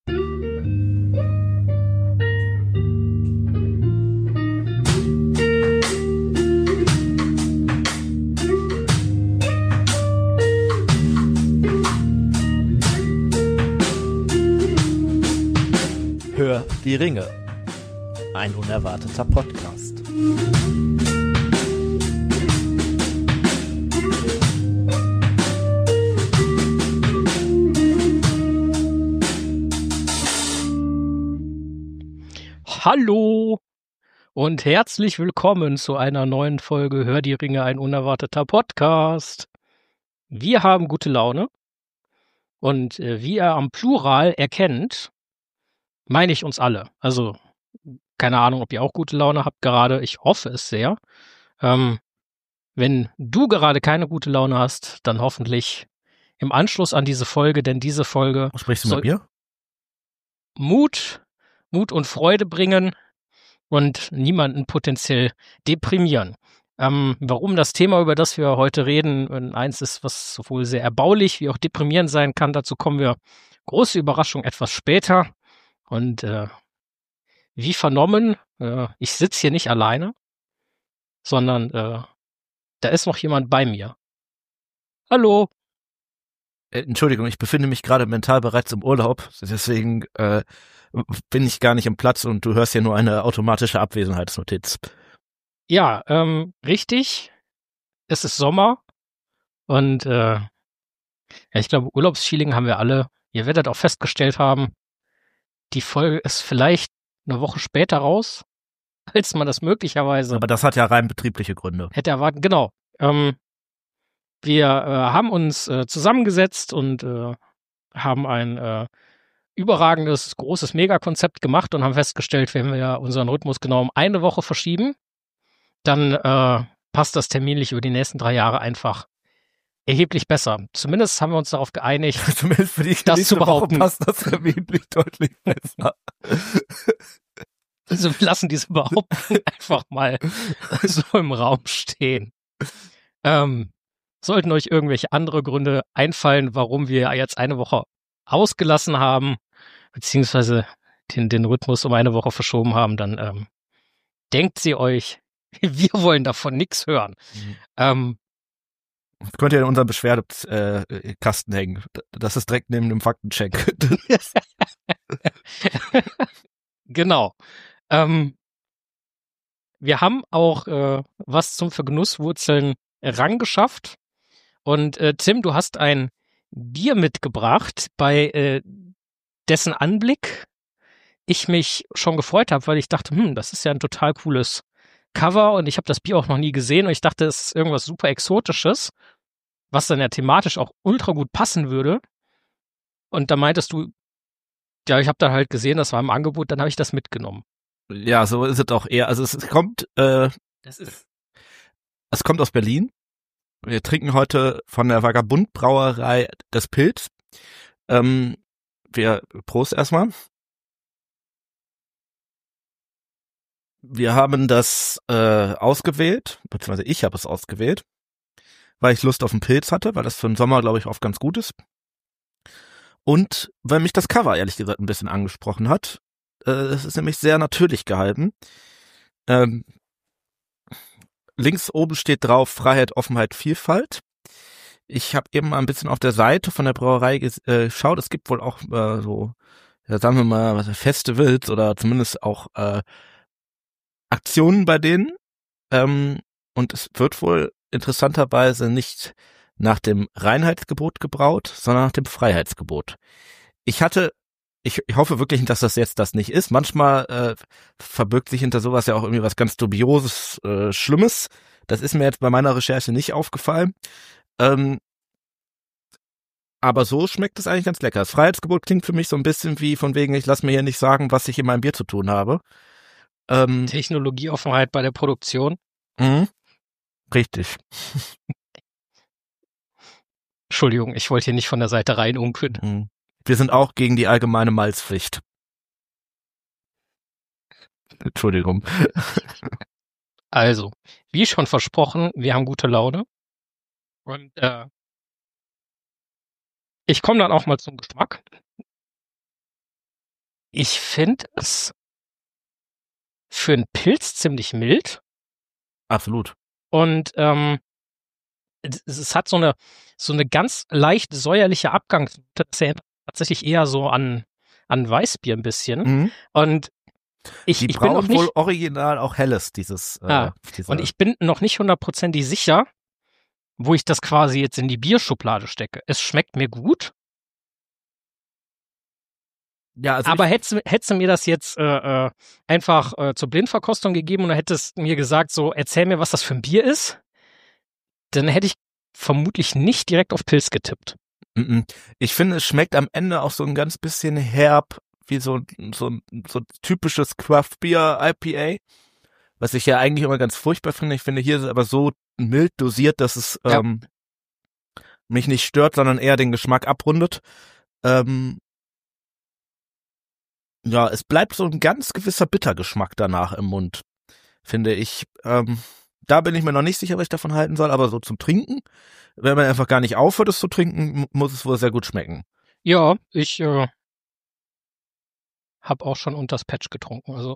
Hör die Ringe. Ein unerwarteter Podcast. Hallo und herzlich willkommen zu einer neuen Folge Hör die Ringe, ein unerwarteter Podcast. Wir haben gute Laune und wie ihr am Plural erkennt, meine ich uns alle. Also keine Ahnung, ob ihr auch gute Laune habt gerade. Ich hoffe es sehr. Wenn du gerade keine gute Laune hast, dann hoffentlich im Anschluss an diese Folge, denn diese Folge Sprichst du mit mir? Mut und Freude bringen und niemanden potenziell deprimieren. Warum das Thema, über das wir heute reden, eins ist, was sowohl sehr erbaulich wie auch deprimierend sein kann, dazu kommen wir, große Überraschung, etwas später. Und wie vernommen, ich sitze hier nicht alleine, sondern da ist noch jemand bei mir. Hallo. Entschuldigung, ich befinde mich gerade mental bereits im Urlaub, deswegen bin ich gar nicht im Platz und du hörst hier nur eine automatische Abwesenheitsnotiz. Ja, richtig. Es ist Sommer und ja, ich glaube, Urlaubsfeeling haben wir alle. Ihr werdet auch festgestellt haben, die Folge ist vielleicht eine Woche später raus, als man das möglicherweise Aber das hat ja rein betriebliche Gründe. hätte erwarten. Genau. Wir haben uns zusammengesetzt und haben ein überragendes, großes Megakonzept gemacht und haben festgestellt, wenn wir unseren Rhythmus genau um eine Woche verschieben, dann passt das terminlich über die nächsten 3 Jahre einfach erheblich besser. Zumindest haben wir uns darauf geeinigt, Zumindest für die das nächste zu Woche behaupten. passt das terminlich deutlich besser. Also wir lassen diese Behauptung einfach mal so im Raum stehen. Sollten euch irgendwelche andere Gründe einfallen, warum wir jetzt eine Woche ausgelassen haben, beziehungsweise den Rhythmus um eine Woche verschoben haben, dann denkt sie euch, wir wollen davon nichts hören. Das könnt ihr in unserem Beschwerdekasten hängen. Das ist direkt neben dem Faktencheck. Genau. Wir haben auch was zum Vergenusswurzeln rangeschafft. Und Tim, du hast ein Bier mitgebracht, bei dessen Anblick ich mich schon gefreut habe, weil ich dachte, das ist ja ein total cooles Cover und ich habe das Bier auch noch nie gesehen und ich dachte, es ist irgendwas super Exotisches, was dann ja thematisch auch ultra gut passen würde. Und da meintest du, ja, ich habe da halt gesehen, das war im Angebot, dann habe ich das mitgenommen. Ja, so ist es auch eher. Also es kommt aus Berlin. Wir trinken heute von der Vagabund Brauerei das Pils. Prost erstmal. Wir haben das ausgewählt, beziehungsweise ich habe es ausgewählt, weil ich Lust auf einen Pilz hatte, weil das für den Sommer, glaube ich, oft ganz gut ist. Und weil mich das Cover, ehrlich gesagt, ein bisschen angesprochen hat. Es ist nämlich sehr natürlich gehalten. Links oben steht drauf Freiheit, Offenheit, Vielfalt. Ich habe eben mal ein bisschen auf der Seite von der Brauerei geschaut. Es gibt wohl auch so, ja, sagen wir mal, Festivals oder zumindest auch Aktionen bei denen. Und es wird wohl interessanterweise nicht nach dem Reinheitsgebot gebraut, sondern nach dem Freiheitsgebot. Ich hoffe wirklich, dass das jetzt das nicht ist. Manchmal verbirgt sich hinter sowas ja auch irgendwie was ganz Dubioses, Schlimmes. Das ist mir jetzt bei meiner Recherche nicht aufgefallen. Aber so schmeckt es eigentlich ganz lecker. Das Freiheitsgebot klingt für mich so ein bisschen wie von wegen, ich lasse mir hier nicht sagen, was ich in meinem Bier zu tun habe. Technologieoffenheit bei der Produktion. Richtig. Entschuldigung, ich wollte hier nicht von der Seite reinunkeln. Wir sind auch gegen die allgemeine Malzpflicht. Entschuldigung. Also, wie schon versprochen, wir haben gute Laune. Und ich komme dann auch mal zum Geschmack. Ich finde es für einen Pilz ziemlich mild Absolut. und es hat so eine ganz leicht säuerliche Abgangsnote. Das erinnert tatsächlich eher so an Weißbier ein bisschen. Mhm. Und Die ich bin noch brauen wohl nicht, original auch Helles, dieses. und ich bin noch nicht hundertprozentig sicher, wo ich das quasi jetzt in die Bierschublade stecke. Es schmeckt mir gut, ja, also aber hättest du mir das jetzt einfach zur Blindverkostung gegeben und hättest mir gesagt, so, erzähl mir, was das für ein Bier ist, dann hätte ich vermutlich nicht direkt auf Pilz getippt. ich finde, es schmeckt am Ende auch so ein ganz bisschen herb, wie so typisches Craft Beer IPA, was ich ja eigentlich immer ganz furchtbar finde. Ich finde, hier ist es aber so mild dosiert, dass es mich nicht stört, sondern eher den Geschmack abrundet. Ja, es bleibt so ein ganz gewisser Bittergeschmack danach im Mund, finde ich. Da bin ich mir noch nicht sicher, was ich davon halten soll, aber so zum Trinken, wenn man einfach gar nicht aufhört, es zu trinken, muss es wohl sehr gut schmecken. Ja, ich habe auch schon unters Patch getrunken. Also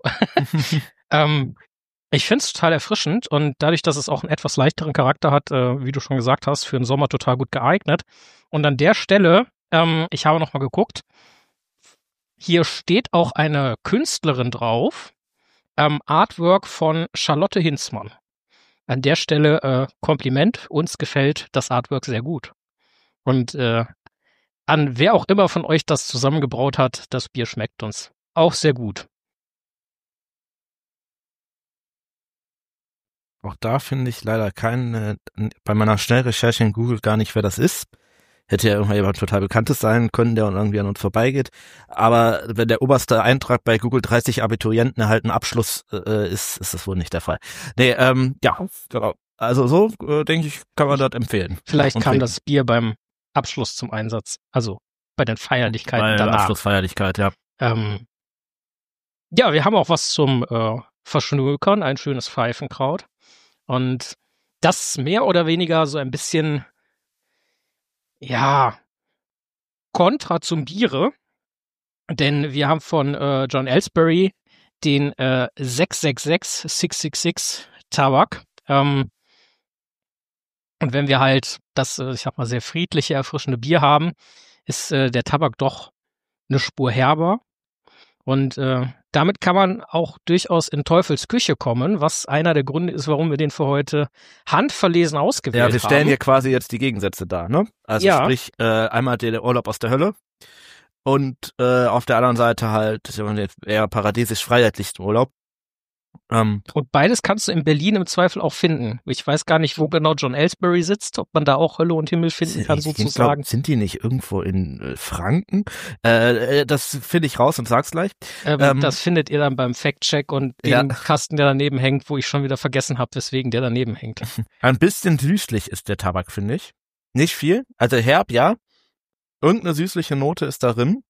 ich finde es total erfrischend und dadurch, dass es auch einen etwas leichteren Charakter hat, wie du schon gesagt hast, für den Sommer total gut geeignet. Und an der Stelle, ich habe noch mal geguckt, hier steht auch eine Künstlerin drauf, Artwork von Charlotte Hinzmann. An der Stelle Kompliment, uns gefällt das Artwork sehr gut. Und an wer auch immer von euch das zusammengebraut hat, das Bier schmeckt uns auch sehr gut. Auch da finde ich leider bei meiner Schnellrecherche in Google gar nicht, wer das ist. Hätte ja irgendwann jemand total Bekanntes sein können, der irgendwie an uns vorbeigeht. Aber wenn der oberste Eintrag bei Google 30 Abiturienten erhalten Abschluss ist das wohl nicht der Fall. Nee, ja, genau. Also so, denke ich, kann man das empfehlen. Vielleicht kam das Bier beim Abschluss zum Einsatz. Also bei den Feierlichkeiten danach. Abschlussfeierlichkeit, ja. Ja, wir haben auch was zum Verschnulkern, ein schönes Pfeifenkraut. Und das mehr oder weniger so ein bisschen, ja, Kontra zum Biere. Denn wir haben von John Ellsbury den 666 Tabak. Und wenn wir halt das, ich sag mal, sehr friedliche, erfrischende Bier haben, ist der Tabak doch eine Spur herber. Und damit kann man auch durchaus in Teufels Küche kommen, was einer der Gründe ist, warum wir den für heute handverlesen ausgewählt haben. Ja, wir stellen hier quasi jetzt die Gegensätze dar, ne? Also ja. Sprich, einmal der Urlaub aus der Hölle und auf der anderen Seite halt eher paradiesisch-freiheitlichen Urlaub. Und beides kannst du in Berlin im Zweifel auch finden. Ich weiß gar nicht, wo genau John Ellsbury sitzt, ob man da auch Hölle und Himmel finden kann, sozusagen. Sind die nicht irgendwo in Franken? Das finde ich raus und sag's gleich. Das findet ihr dann beim Fact-Check und den Kasten, der daneben hängt, wo ich schon wieder vergessen habe, weswegen der daneben hängt. Ein bisschen süßlich ist der Tabak, finde ich. Nicht viel. Also herb, ja. Irgendeine süßliche Note ist darin.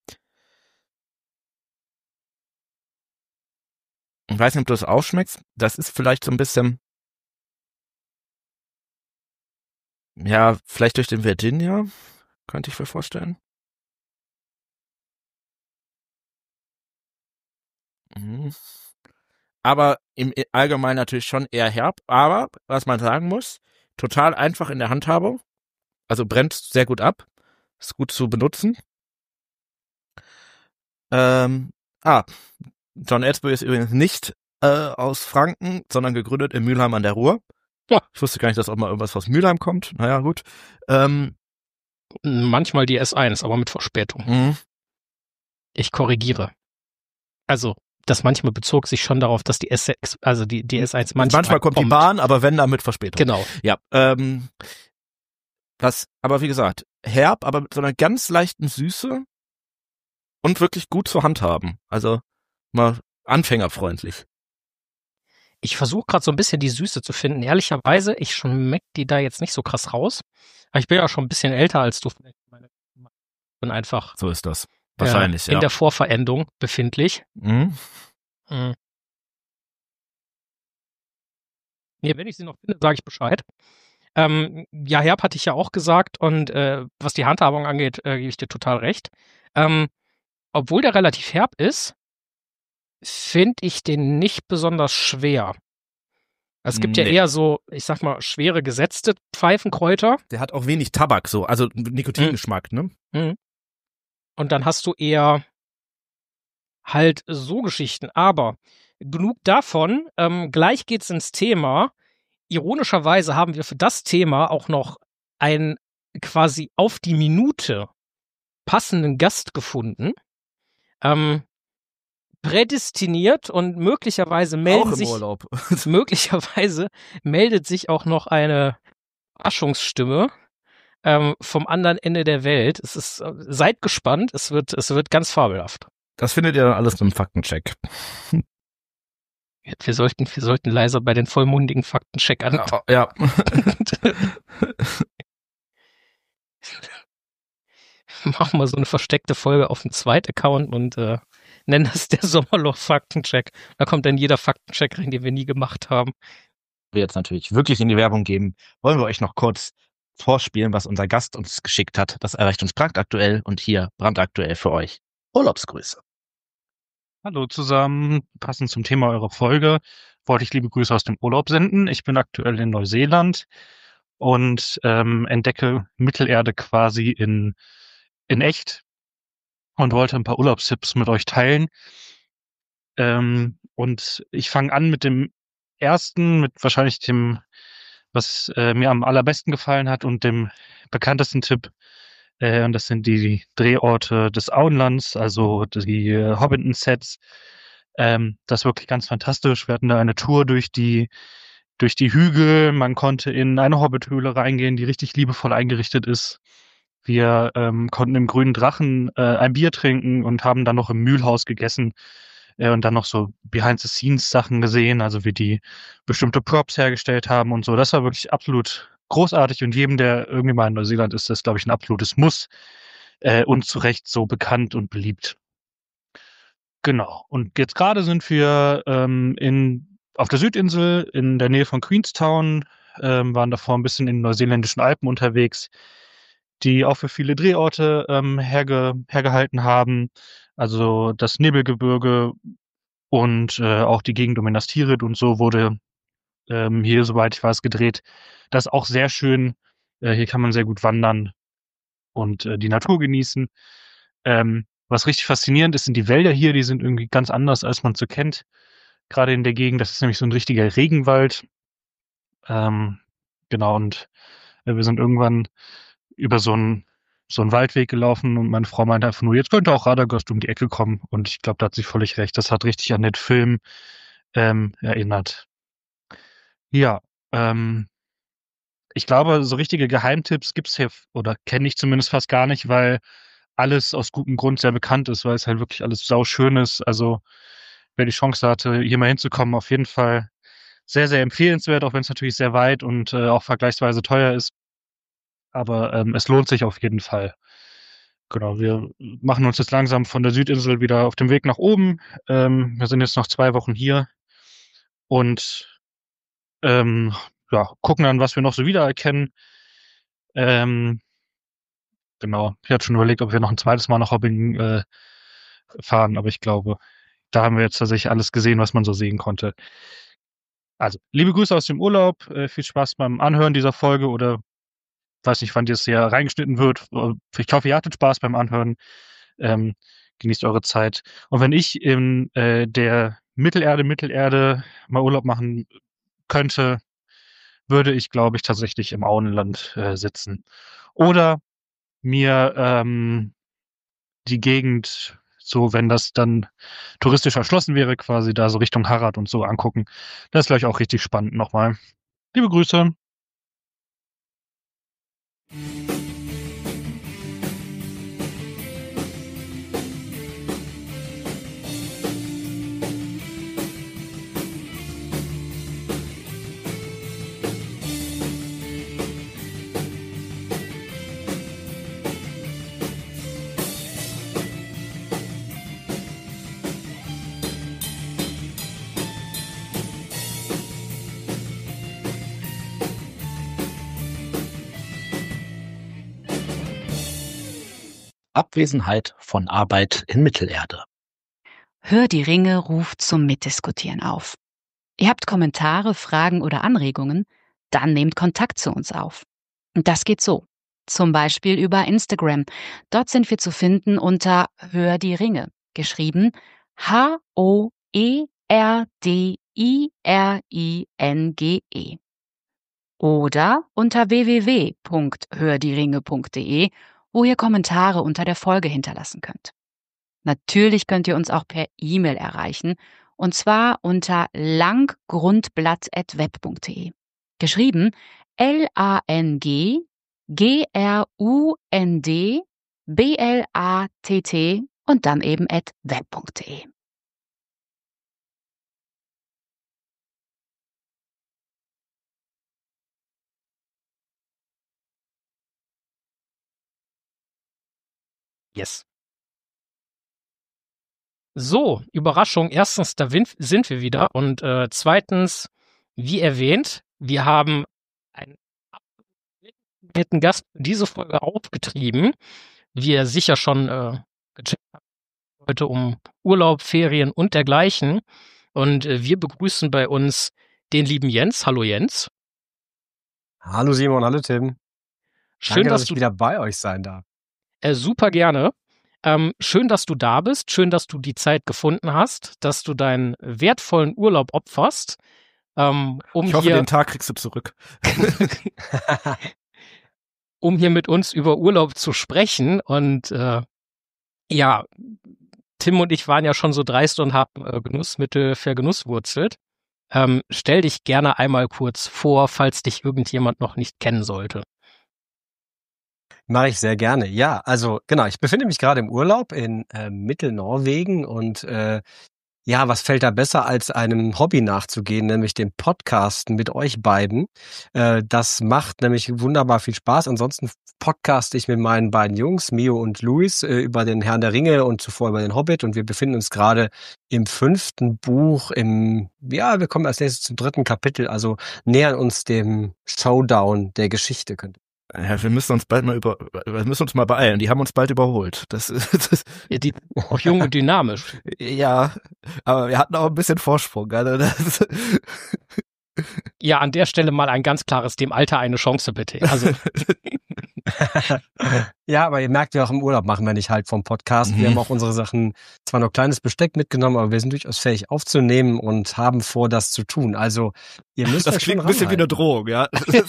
Ich weiß nicht, ob du das ausschmeckst. Das ist vielleicht so ein bisschen, ja, vielleicht durch den Virginia, könnte ich mir vorstellen. Aber im Allgemeinen natürlich schon eher herb. Aber, was man sagen muss, total einfach in der Handhabung. Also brennt sehr gut ab. Ist gut zu benutzen. John Ellsbury ist übrigens nicht aus Franken, sondern gegründet in Mülheim an der Ruhr. Ja. Ich wusste gar nicht, dass auch mal irgendwas aus Mülheim kommt. Naja, gut. Manchmal die S1, aber mit Verspätung. Ich korrigiere. Also, das manchmal bezog sich schon darauf, dass die S6, also die S1 manchmal kommt die Bahn, aber wenn dann mit Verspätung. Genau. Ja. Aber wie gesagt, herb, aber mit so einer ganz leichten Süße und wirklich gut zu handhaben. Also mal anfängerfreundlich. Ich versuche gerade so ein bisschen die Süße zu finden. Ehrlicherweise, ich schmecke die da jetzt nicht so krass raus. Aber ich bin ja schon ein bisschen älter als du. Bin einfach. So ist das. Wahrscheinlich, in der Vorverendung befindlich. Mhm. Nee, wenn ich sie noch finde, sage ich Bescheid. Ja, herb hatte ich ja auch gesagt und was die Handhabung angeht, gebe ich dir total recht. obwohl der relativ herb ist, finde ich den nicht besonders schwer. Es gibt ja eher so, ich sag mal, schwere gesetzte Pfeifenkräuter. Der hat auch wenig Tabak, so, also Nikotingeschmack, ne? Und dann hast du eher halt so Geschichten. Aber genug davon. Gleich geht's ins Thema. Ironischerweise haben wir für das Thema auch noch einen quasi auf die Minute passenden Gast gefunden. Prädestiniert und möglicherweise meldet sich auch noch eine Überraschungsstimme vom anderen Ende der Welt. Seid gespannt, es wird ganz fabelhaft. Das findet ihr dann alles im Faktencheck. Wir sollten leiser bei den vollmundigen Faktencheck an. Ja. Machen wir so eine versteckte Folge auf dem Zweit-Account und nennen das der Sommerloch-Faktencheck. Da kommt dann jeder Faktencheck rein, den wir nie gemacht haben. Wir jetzt natürlich wirklich in die Werbung geben, wollen wir euch noch kurz vorspielen, was unser Gast uns geschickt hat. Das erreicht uns brandaktuell und hier brandaktuell für euch. Urlaubsgrüße. Hallo zusammen, passend zum Thema eurer Folge wollte ich liebe Grüße aus dem Urlaub senden. Ich bin aktuell in Neuseeland und entdecke Mittelerde quasi in echt und wollte ein paar Urlaubstipps mit euch teilen. Und ich fange an mit dem ersten, mit wahrscheinlich dem, was mir am allerbesten gefallen hat und dem bekanntesten Tipp. Und das sind die Drehorte des Auenlands, also die Hobbiton-Sets. Das ist wirklich ganz fantastisch. Wir hatten da eine Tour durch die Hügel. Man konnte in eine Hobbithöhle reingehen, die richtig liebevoll eingerichtet ist. Wir konnten im Grünen Drachen ein Bier trinken und haben dann noch im Mühlhaus gegessen und dann noch so Behind-the-Scenes-Sachen gesehen, also wie die bestimmte Props hergestellt haben und so. Das war wirklich absolut großartig und jedem, der irgendwie mal in Neuseeland ist, das glaube ich ein absolutes Muss und zu Recht so bekannt und beliebt. Genau. Und jetzt gerade sind wir auf der Südinsel in der Nähe von Queenstown, waren davor ein bisschen in den neuseeländischen Alpen unterwegs, die auch für viele Drehorte hergehalten haben. Also das Nebelgebirge und auch die Gegend um Minas Tirith und so wurde hier, soweit ich weiß, gedreht. Das ist auch sehr schön. Hier kann man sehr gut wandern und die Natur genießen. Was richtig faszinierend ist, sind die Wälder hier. Die sind irgendwie ganz anders, als man so kennt. Gerade in der Gegend. Das ist nämlich so ein richtiger Regenwald. Genau, und wir sind irgendwann über so einen Waldweg gelaufen und meine Frau meinte einfach nur, jetzt könnte auch Radagast um die Ecke kommen. Und ich glaube, da hat sie völlig recht. Das hat richtig an den Film erinnert. Ja, ich glaube, so richtige Geheimtipps gibt's hier oder kenne ich zumindest fast gar nicht, weil alles aus gutem Grund sehr bekannt ist, weil es halt wirklich alles sauschön ist. Also wer die Chance hatte, hier mal hinzukommen, auf jeden Fall sehr, sehr empfehlenswert, auch wenn es natürlich sehr weit und auch vergleichsweise teuer ist. Aber es lohnt sich auf jeden Fall. Genau, wir machen uns jetzt langsam von der Südinsel wieder auf dem Weg nach oben. Wir sind jetzt noch 2 Wochen hier und ja, gucken dann, was wir noch so wiedererkennen. Genau, ich hatte schon überlegt, ob wir noch ein zweites Mal nach Hobbiton fahren, aber ich glaube, da haben wir jetzt tatsächlich alles gesehen, was man so sehen konnte. Also, liebe Grüße aus dem Urlaub, viel Spaß beim Anhören dieser Folge oder weiß nicht, wann das hier reingeschnitten wird. Ich hoffe, ihr hattet Spaß beim Anhören. Genießt eure Zeit. Und wenn ich in der Mittelerde mal Urlaub machen könnte, würde ich, glaube ich, tatsächlich im Auenland sitzen. Oder mir die Gegend, so wenn das dann touristisch erschlossen wäre, quasi da so Richtung Harad und so angucken. Das ist gleich auch richtig spannend nochmal. Liebe Grüße. Abwesenheit von Arbeit in Mittelerde. Hör die Ringe ruft zum Mitdiskutieren auf. Ihr habt Kommentare, Fragen oder Anregungen? Dann nehmt Kontakt zu uns auf. Und das geht so. Zum Beispiel über Instagram. Dort sind wir zu finden unter Hör die Ringe. Geschrieben HOERDIRINGE. Oder unter www.hördieringe.de, wo ihr Kommentare unter der Folge hinterlassen könnt. Natürlich könnt ihr uns auch per E-Mail erreichen, und zwar unter langgrundblatt@web.de. Geschrieben LANGGRUNDBLATT und dann eben @web.de. Yes. So, Überraschung. Erstens, sind wir wieder. Und zweitens, wie erwähnt, wir haben einen netten Gast für diese Folge aufgetrieben, wie ihr sicher schon gecheckt habt, heute um Urlaub, Ferien und dergleichen. Und wir begrüßen bei uns den lieben Jens. Hallo Jens. Hallo Simon, hallo Tim. Schön, Danke, dass ich du wieder bei euch sein darf. super gerne. Schön, dass du da bist. Schön, dass du die Zeit gefunden hast, dass du deinen wertvollen Urlaub opferst. Ich hoffe, den Tag kriegst du zurück. Um hier mit uns über Urlaub zu sprechen. Und ja, Tim und ich waren ja schon so dreist und haben Genussmittel vergenusswurzelt. Stell dich gerne einmal kurz vor, falls dich irgendjemand noch nicht kennen sollte. Mache ich sehr gerne. Ja, also genau, ich befinde mich gerade im Urlaub in Mittelnorwegen und ja, was fällt da besser, als einem Hobby nachzugehen, nämlich dem Podcasten mit euch beiden. Das macht nämlich wunderbar viel Spaß. Ansonsten podcaste ich mit meinen beiden Jungs, Mio und Luis, über den Herrn der Ringe und zuvor über den Hobbit. Und wir befinden uns gerade im 5. Buch. Wir kommen als nächstes zum 3. Kapitel, also nähern uns dem Showdown der Geschichte. Ja, wir müssen uns mal beeilen. Die haben uns bald überholt. Ja, die auch jung und dynamisch. Ja, aber wir hatten auch ein bisschen Vorsprung. Also Ja, an der Stelle mal ein ganz klares, dem Alter eine Chance bitte. Also ja, aber ihr merkt, wir auch im Urlaub machen wir nicht halt vom Podcast. Wir haben auch unsere Sachen, zwar nur kleines Besteck mitgenommen, aber wir sind durchaus fähig aufzunehmen und haben vor, das zu tun. Also ihr müsst das klingt ein bisschen wie eine Drohung, ja.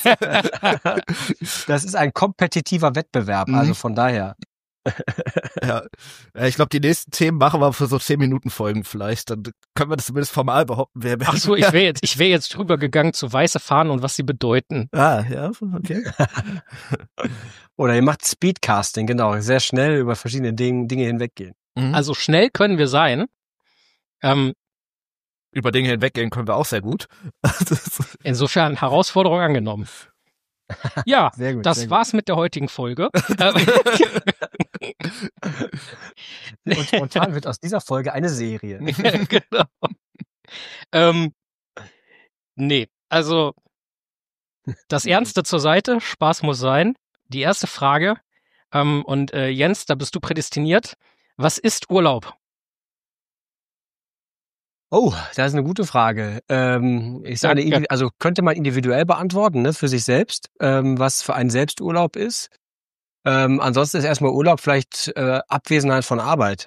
Das ist ein kompetitiver Wettbewerb, also von daher. Ja, ich glaube, die nächsten Themen machen wir für so 10 Minuten Folgen vielleicht. Dann können wir das zumindest formal behaupten. Ach so, ich wäre jetzt drüber gegangen zu weiße Fahnen und was sie bedeuten. Ah, ja, okay. Oder ihr macht Speedcasting, genau, sehr schnell über verschiedene Dinge hinweggehen. Also schnell können wir sein. Über Dinge hinweggehen können wir auch sehr gut. Insofern Herausforderung angenommen. Ja, sehr gut, das war's mit der heutigen Folge. Und spontan wird aus dieser Folge eine Serie. Genau. Nee, also das Ernste zur Seite, Spaß muss sein. Die erste Frage, und Jens, da bist du prädestiniert. Was ist Urlaub? Oh, das ist eine gute Frage. Ich sage, also könnte man individuell beantworten, ne, für sich selbst, was für einen Selbsturlaub ist. Ansonsten ist erstmal Urlaub vielleicht Abwesenheit von Arbeit.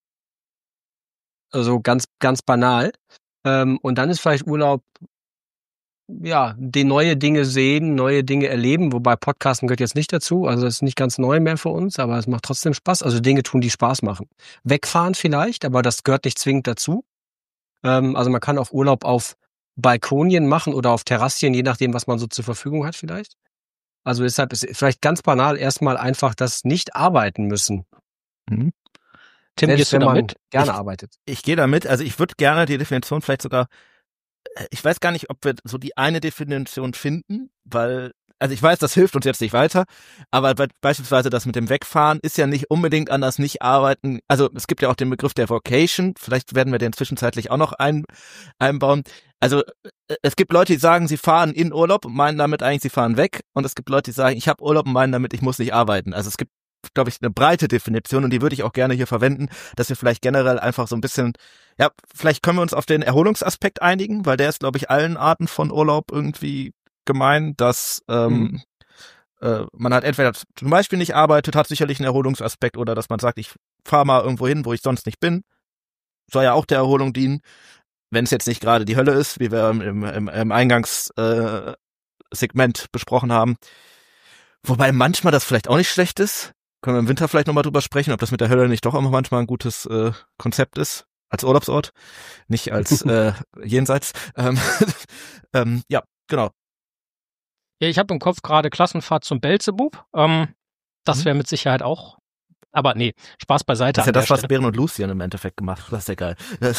Also ganz, ganz banal. Und dann ist vielleicht Urlaub, ja, die neue Dinge sehen, neue Dinge erleben, wobei Podcasten gehört jetzt nicht dazu. Also das ist nicht ganz neu mehr für uns, aber es macht trotzdem Spaß. Also Dinge tun, die Spaß machen. Wegfahren vielleicht, aber das gehört nicht zwingend dazu. Also man kann auch Urlaub auf Balkonien machen oder auf Terrassien, je nachdem, was man so zur Verfügung hat vielleicht. Also deshalb ist vielleicht ganz banal erstmal einfach das Nicht-Arbeiten müssen. Tim, selbst gehst du wenn man damit? gerne arbeitet. Ich gehe damit, also ich würde gerne die Definition vielleicht sogar, ich weiß gar nicht, ob wir so die eine Definition finden, weil, also ich weiß, das hilft uns jetzt nicht weiter, aber beispielsweise das mit dem Wegfahren ist ja nicht unbedingt an das Nicht-Arbeiten, also es gibt ja auch den Begriff der Vocation, vielleicht werden wir den zwischenzeitlich auch noch einbauen. Also es gibt Leute, die sagen, sie fahren in Urlaub und meinen damit eigentlich, sie fahren weg, und es gibt Leute, die sagen, ich habe Urlaub und meinen damit, ich muss nicht arbeiten. Also es gibt glaube ich, eine breite Definition und die würde ich auch gerne hier verwenden, dass wir vielleicht generell einfach so ein bisschen, ja, vielleicht können wir uns auf den Erholungsaspekt einigen, weil der ist, glaube ich, allen Arten von Urlaub irgendwie gemein, dass man halt entweder zum Beispiel nicht arbeitet, hat sicherlich einen Erholungsaspekt, oder dass man sagt, ich fahre mal irgendwo hin, wo ich sonst nicht bin. Soll ja auch der Erholung dienen, wenn es jetzt nicht gerade die Hölle ist, wie wir im Eingangssegment besprochen haben. Wobei manchmal das vielleicht auch nicht schlecht ist. Können wir im Winter vielleicht nochmal drüber sprechen, ob das mit der Hölle nicht doch immer manchmal ein gutes Konzept ist, als Urlaubsort, nicht als Jenseits. Ja, genau. Ja, ich habe im Kopf gerade Klassenfahrt zum Belzebub. Das wäre mit Sicherheit auch. Aber nee, Spaß beiseite. Das ist ja an der das, was Stelle. Bären und Lucien im Endeffekt gemacht haben. Das ist ja geil.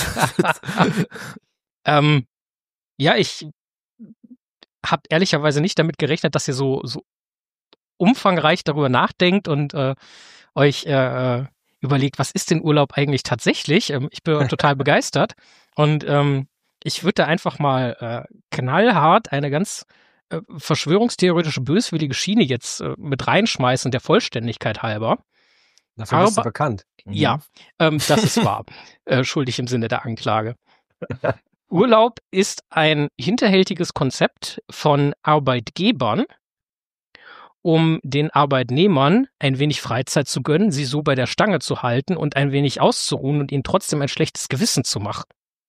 Ja, ich habe ehrlicherweise nicht damit gerechnet, dass ihr so umfangreich darüber nachdenkt und euch überlegt, was ist denn Urlaub eigentlich tatsächlich? Ich bin total begeistert und ich würde da einfach mal knallhart eine ganz verschwörungstheoretische, böswillige Schiene jetzt mit reinschmeißen, der Vollständigkeit halber. Dafür bist du bekannt. Ja, das ist wahr. Schuldig im Sinne der Anklage. Urlaub ist ein hinterhältiges Konzept von Arbeitgebern, um den Arbeitnehmern ein wenig Freizeit zu gönnen, sie so bei der Stange zu halten und ein wenig auszuruhen und ihnen trotzdem ein schlechtes Gewissen zu machen.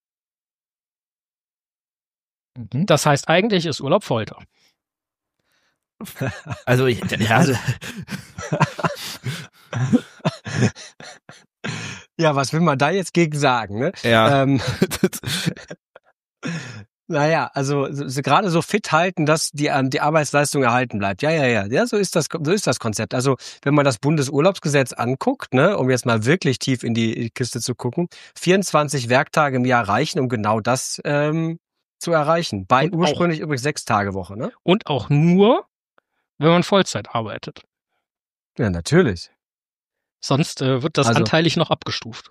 Das heißt, eigentlich ist Urlaub Folter. Also, ja, Ja, was will man da jetzt gegen sagen, ne? ja. Naja, also so, gerade so fit halten, dass die Arbeitsleistung erhalten bleibt. Ja, so ist das Konzept. Also wenn man das Bundesurlaubsgesetz anguckt, ne, um jetzt mal wirklich tief in die Kiste zu gucken, 24 Werktage im Jahr reichen, um genau das zu erreichen. Bei ursprünglich übrigens 6-Tage-Woche, ne? Und auch nur, wenn man Vollzeit arbeitet. Ja, natürlich. Sonst wird das anteilig noch abgestuft.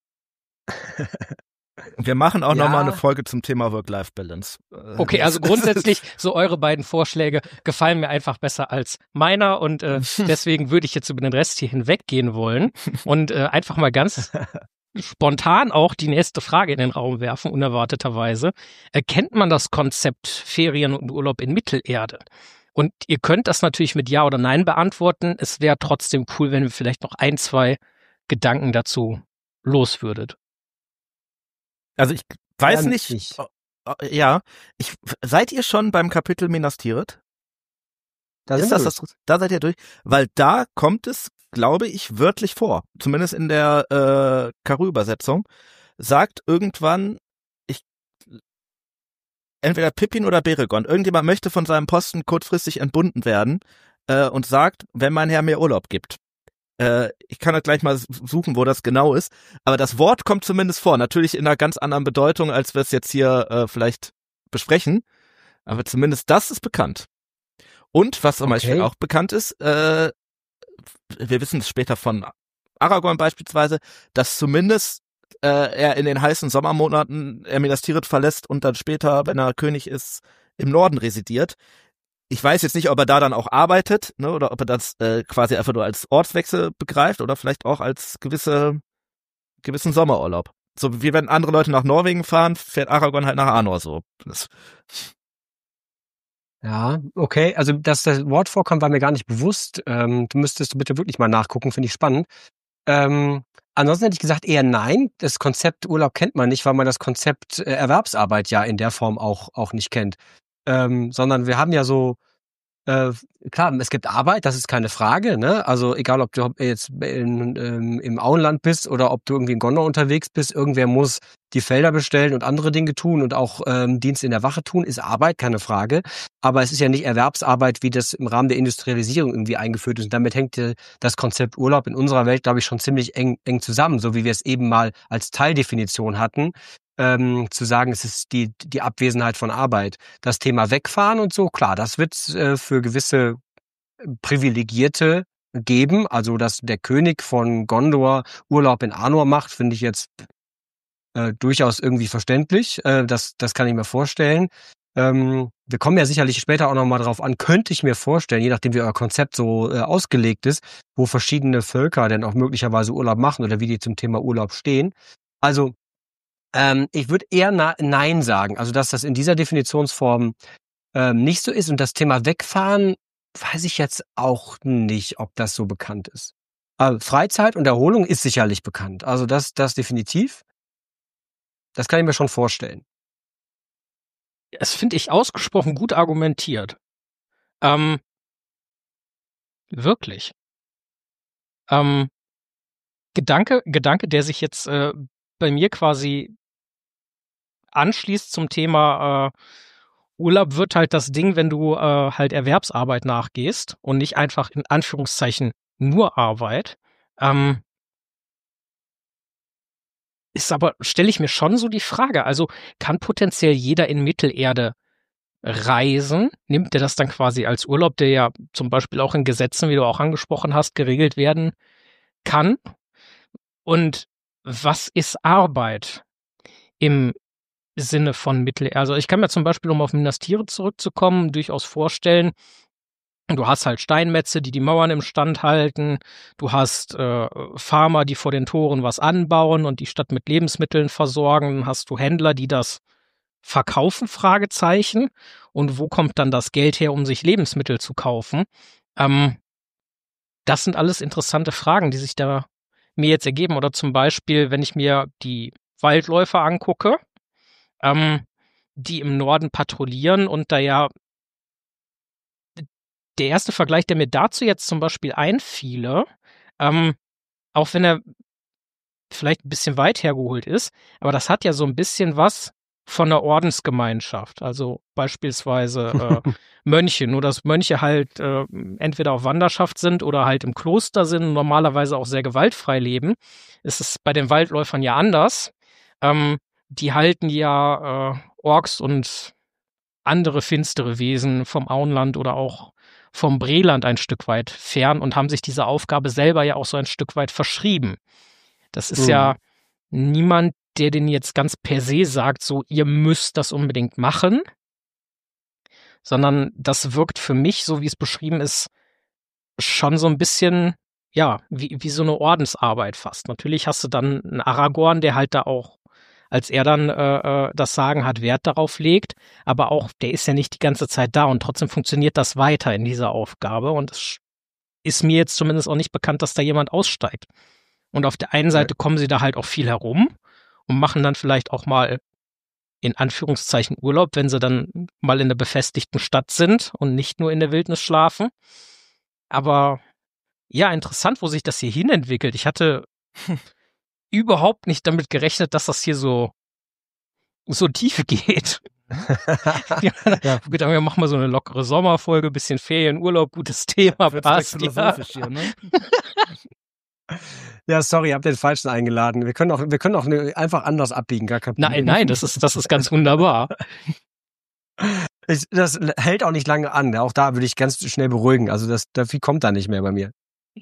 Wir machen auch Ja. nochmal eine Folge zum Thema Work-Life-Balance. Okay, also grundsätzlich, so eure beiden Vorschläge gefallen mir einfach besser als meiner und deswegen würde ich jetzt über den Rest hier hinweggehen wollen und einfach mal ganz spontan auch die nächste Frage in den Raum werfen, unerwarteterweise. Erkennt man das Konzept Ferien und Urlaub in Mittelerde? Und ihr könnt das natürlich mit Ja oder Nein beantworten. Es wäre trotzdem cool, wenn ihr vielleicht noch 1-2 Gedanken dazu loswürdet. Also ich weiß Ja, nicht. nicht. Ja, seid ihr schon beim Kapitel Minas Tirith? Da Ist sind wir das durch. da seid ihr durch? Weil da kommt es, glaube ich, wörtlich vor. Zumindest in der Karü-Übersetzung. Sagt irgendwann, entweder Pippin oder Beregond, irgendjemand möchte von seinem Posten kurzfristig entbunden werden und sagt, wenn mein Herr mir Urlaub gibt. Ich kann das gleich mal suchen, wo das genau ist. Aber das Wort kommt zumindest vor. Natürlich in einer ganz anderen Bedeutung, als wir es jetzt hier vielleicht besprechen. Aber zumindest das ist bekannt. Und was zum Beispiel auch bekannt ist, wir wissen es später von Aragorn beispielsweise, dass zumindest er in den heißen Sommermonaten Minas Tirith verlässt und dann später, wenn er König ist, im Norden residiert. Ich weiß jetzt nicht, ob er da dann auch arbeitet, ne, oder ob er das quasi einfach nur als Ortswechsel begreift oder vielleicht auch als gewissen Sommerurlaub. So wie wenn andere Leute nach Norwegen fahren, fährt Aragorn halt nach Arnor so. Ja, okay. Also, dass das Wort vorkommt, war mir gar nicht bewusst. Du müsstest bitte wirklich mal nachgucken, finde ich spannend. Ansonsten hätte ich gesagt eher nein. Das Konzept Urlaub kennt man nicht, weil man das Konzept Erwerbsarbeit ja in der Form auch nicht kennt. Sondern wir haben ja so, klar, es gibt Arbeit, das ist keine Frage, ne? Also egal, ob du jetzt im Auenland bist oder ob du irgendwie in Gondor unterwegs bist, irgendwer muss die Felder bestellen und andere Dinge tun und auch Dienst in der Wache tun, ist Arbeit, keine Frage. Aber es ist ja nicht Erwerbsarbeit, wie das im Rahmen der Industrialisierung irgendwie eingeführt ist. Und damit hängt das Konzept Urlaub in unserer Welt, glaube ich, schon ziemlich eng zusammen, so wie wir es eben mal als Teildefinition hatten. Zu sagen, es ist die Abwesenheit von Arbeit. Das Thema Wegfahren und so, klar, das wird für gewisse Privilegierte geben. Also, dass der König von Gondor Urlaub in Arnor macht, finde ich jetzt durchaus irgendwie verständlich. Das kann ich mir vorstellen. Wir kommen ja sicherlich später auch nochmal drauf an, könnte ich mir vorstellen, je nachdem wie euer Konzept so ausgelegt ist, wo verschiedene Völker denn auch möglicherweise Urlaub machen oder wie die zum Thema Urlaub stehen. Also ich würde eher Nein sagen, also dass das in dieser Definitionsform nicht so ist. Und das Thema Wegfahren weiß ich jetzt auch nicht, ob das so bekannt ist. Freizeit und Erholung ist sicherlich bekannt. Also das definitiv. Das kann ich mir schon vorstellen. Das finde ich ausgesprochen gut argumentiert. Wirklich. Gedanke, der sich jetzt bei mir quasi anschließt zum Thema Urlaub wird halt das Ding, wenn du halt Erwerbsarbeit nachgehst und nicht einfach in Anführungszeichen nur Arbeit. Ist aber, stelle ich mir schon so die Frage, also kann potenziell jeder in Mittelerde reisen? Nimmt der das dann quasi als Urlaub, der ja zum Beispiel auch in Gesetzen, wie du auch angesprochen hast, geregelt werden kann? Und was ist Arbeit im Sinne von Mittelerde? Also ich kann mir zum Beispiel, um auf Minas Tirith zurückzukommen, durchaus vorstellen, du hast halt Steinmetze, die Mauern im Stand halten. Du hast Farmer, die vor den Toren was anbauen und die Stadt mit Lebensmitteln versorgen. Dann hast du Händler, die das verkaufen, Fragezeichen. Und wo kommt dann das Geld her, um sich Lebensmittel zu kaufen? Das sind alles interessante Fragen, die sich da mir jetzt ergeben. Oder zum Beispiel, wenn ich mir die Waldläufer angucke, die im Norden patrouillieren und da ja der erste Vergleich, der mir dazu jetzt zum Beispiel einfiele, auch wenn er vielleicht ein bisschen weit hergeholt ist, aber das hat ja so ein bisschen was von einer Ordensgemeinschaft. Also beispielsweise Mönche, nur dass Mönche halt entweder auf Wanderschaft sind oder halt im Kloster sind und normalerweise auch sehr gewaltfrei leben. Es ist bei den Waldläufern ja anders. Die halten ja Orks und andere finstere Wesen vom Auenland oder auch vom Breland ein Stück weit fern und haben sich diese Aufgabe selber ja auch so ein Stück weit verschrieben. Das ist ja niemand, der den jetzt ganz per se sagt, so, ihr müsst das unbedingt machen, sondern das wirkt für mich, so wie es beschrieben ist, schon so ein bisschen, ja, wie so eine Ordensarbeit fast. Natürlich hast du dann einen Aragorn, der halt da auch, als er dann das Sagen hat, Wert darauf legt, aber auch, der ist ja nicht die ganze Zeit da und trotzdem funktioniert das weiter in dieser Aufgabe und es ist mir jetzt zumindest auch nicht bekannt, dass da jemand aussteigt. Und auf der einen Seite kommen sie da halt auch viel herum und machen dann vielleicht auch mal in Anführungszeichen Urlaub, wenn sie dann mal in der befestigten Stadt sind und nicht nur in der Wildnis schlafen. Aber ja, interessant, wo sich das hier hin entwickelt. Ich hatte überhaupt nicht damit gerechnet, dass das hier so tief geht. Ja, wir machen mal so eine lockere Sommerfolge, bisschen Ferien, Urlaub, gutes Thema, passt. Philosophisch hier, ne? Ja, sorry, ihr habt den Falschen eingeladen. Wir können auch einfach anders abbiegen, gar kein Problem. Nein, das ist ganz wunderbar. Das hält auch nicht lange an. Auch da würde ich ganz schnell beruhigen. Also viel kommt da nicht mehr bei mir.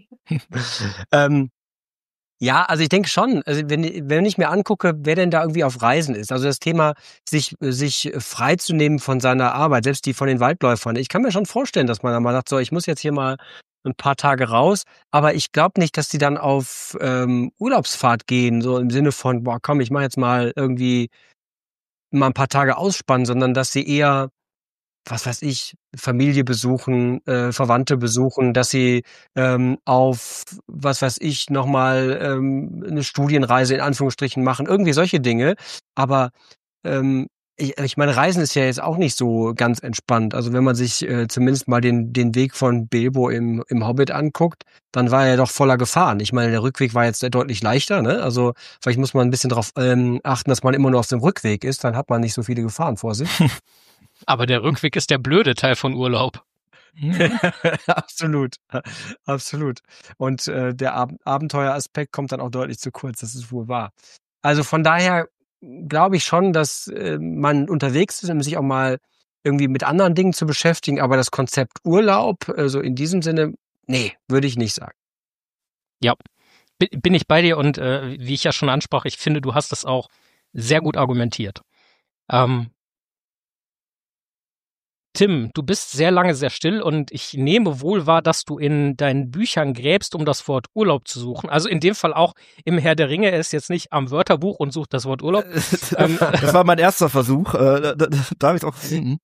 Ja, also ich denke schon, also wenn ich mir angucke, wer denn da irgendwie auf Reisen ist, also das Thema, sich freizunehmen von seiner Arbeit, selbst die von den Waldläufern. Ich kann mir schon vorstellen, dass man dann mal sagt, so, ich muss jetzt hier mal ein paar Tage raus, aber ich glaube nicht, dass die dann auf Urlaubsfahrt gehen, so im Sinne von, boah, komm, ich mache jetzt mal irgendwie mal ein paar Tage ausspannen, sondern dass sie eher, was weiß ich, Familie besuchen, Verwandte besuchen, dass sie auf, was weiß ich, nochmal eine Studienreise in Anführungsstrichen machen, irgendwie solche Dinge. Aber ich meine, Reisen ist ja jetzt auch nicht so ganz entspannt. Also wenn man sich zumindest mal den Weg von Bilbo im Hobbit anguckt, dann war er doch voller Gefahren. Ich meine, der Rückweg war jetzt deutlich leichter, ne? Also vielleicht muss man ein bisschen darauf achten, dass man immer nur auf dem Rückweg ist, dann hat man nicht so viele Gefahren vor sich. Aber der Rückweg ist der blöde Teil von Urlaub. Absolut. Und der Abenteueraspekt kommt dann auch deutlich zu kurz, das ist wohl wahr. Also von daher glaube ich schon, dass man unterwegs ist, um sich auch mal irgendwie mit anderen Dingen zu beschäftigen, aber das Konzept Urlaub, so in diesem Sinne, nee, würde ich nicht sagen. Ja, bin ich bei dir und wie ich ja schon ansprach, ich finde, du hast das auch sehr gut argumentiert. Tim, du bist sehr lange sehr still und ich nehme wohl wahr, dass du in deinen Büchern gräbst, um das Wort Urlaub zu suchen. Also in dem Fall auch im Herr der Ringe, er ist jetzt nicht am Wörterbuch und sucht das Wort Urlaub. Das war mein erster Versuch. Da habe ich auch gefunden.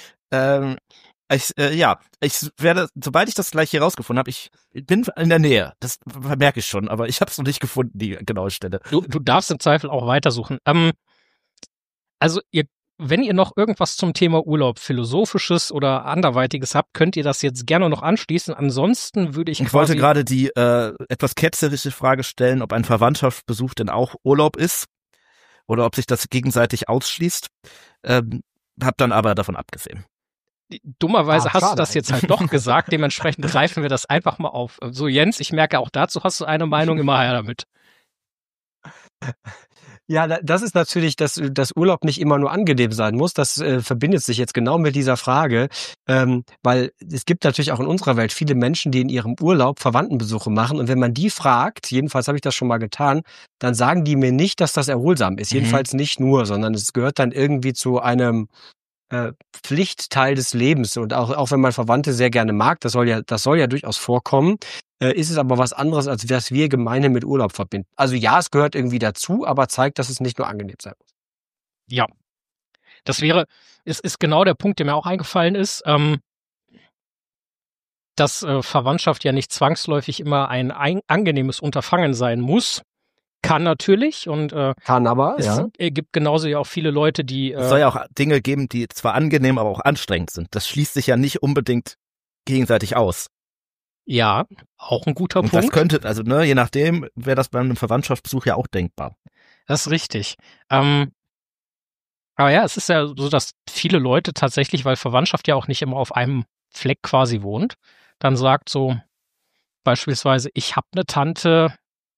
Ich werde, sobald ich das gleich hier rausgefunden habe, ich bin in der Nähe. Das merke ich schon, aber ich habe es noch nicht gefunden, die genaue Stelle. Du darfst im Zweifel auch weitersuchen. Also wenn ihr noch irgendwas zum Thema Urlaub, Philosophisches oder anderweitiges habt, könnt ihr das jetzt gerne noch anschließen. Ansonsten würde ich wollte gerade die etwas ketzerische Frage stellen, ob ein Verwandtschaftsbesuch denn auch Urlaub ist oder ob sich das gegenseitig ausschließt. Hab dann aber davon abgesehen. Dummerweise hast du das jetzt halt doch gesagt. Dementsprechend greifen wir das einfach mal auf. So, Jens, ich merke, auch dazu hast du eine Meinung, immer her damit. Ja, das ist natürlich, dass Urlaub nicht immer nur angenehm sein muss. Das verbindet sich jetzt genau mit dieser Frage, weil es gibt natürlich auch in unserer Welt viele Menschen, die in ihrem Urlaub Verwandtenbesuche machen. Und wenn man die fragt, jedenfalls habe ich das schon mal getan, dann sagen die mir nicht, dass das erholsam ist. Jedenfalls nicht nur, sondern es gehört dann irgendwie zu einem Pflichtteil des Lebens. Und auch wenn man Verwandte sehr gerne mag, das soll ja durchaus vorkommen, ist es aber was anderes, als was wir gemeinhin mit Urlaub verbinden. Also ja, es gehört irgendwie dazu, aber zeigt, dass es nicht nur angenehm sein muss. Ja, es ist genau der Punkt, der mir auch eingefallen ist, dass Verwandtschaft ja nicht zwangsläufig immer ein angenehmes Unterfangen sein muss. Kann natürlich und kann aber, es gibt genauso ja auch viele Leute, die es soll ja auch Dinge geben, die zwar angenehm, aber auch anstrengend sind. Das schließt sich ja nicht unbedingt gegenseitig aus. Ja, auch ein guter und Punkt. Das könnte, also je nachdem, wäre das bei einem Verwandtschaftsbesuch ja auch denkbar. Das ist richtig. Aber ja, es ist ja so, dass viele Leute tatsächlich, weil Verwandtschaft ja auch nicht immer auf einem Fleck quasi wohnt, dann sagt so beispielsweise, ich habe eine Tante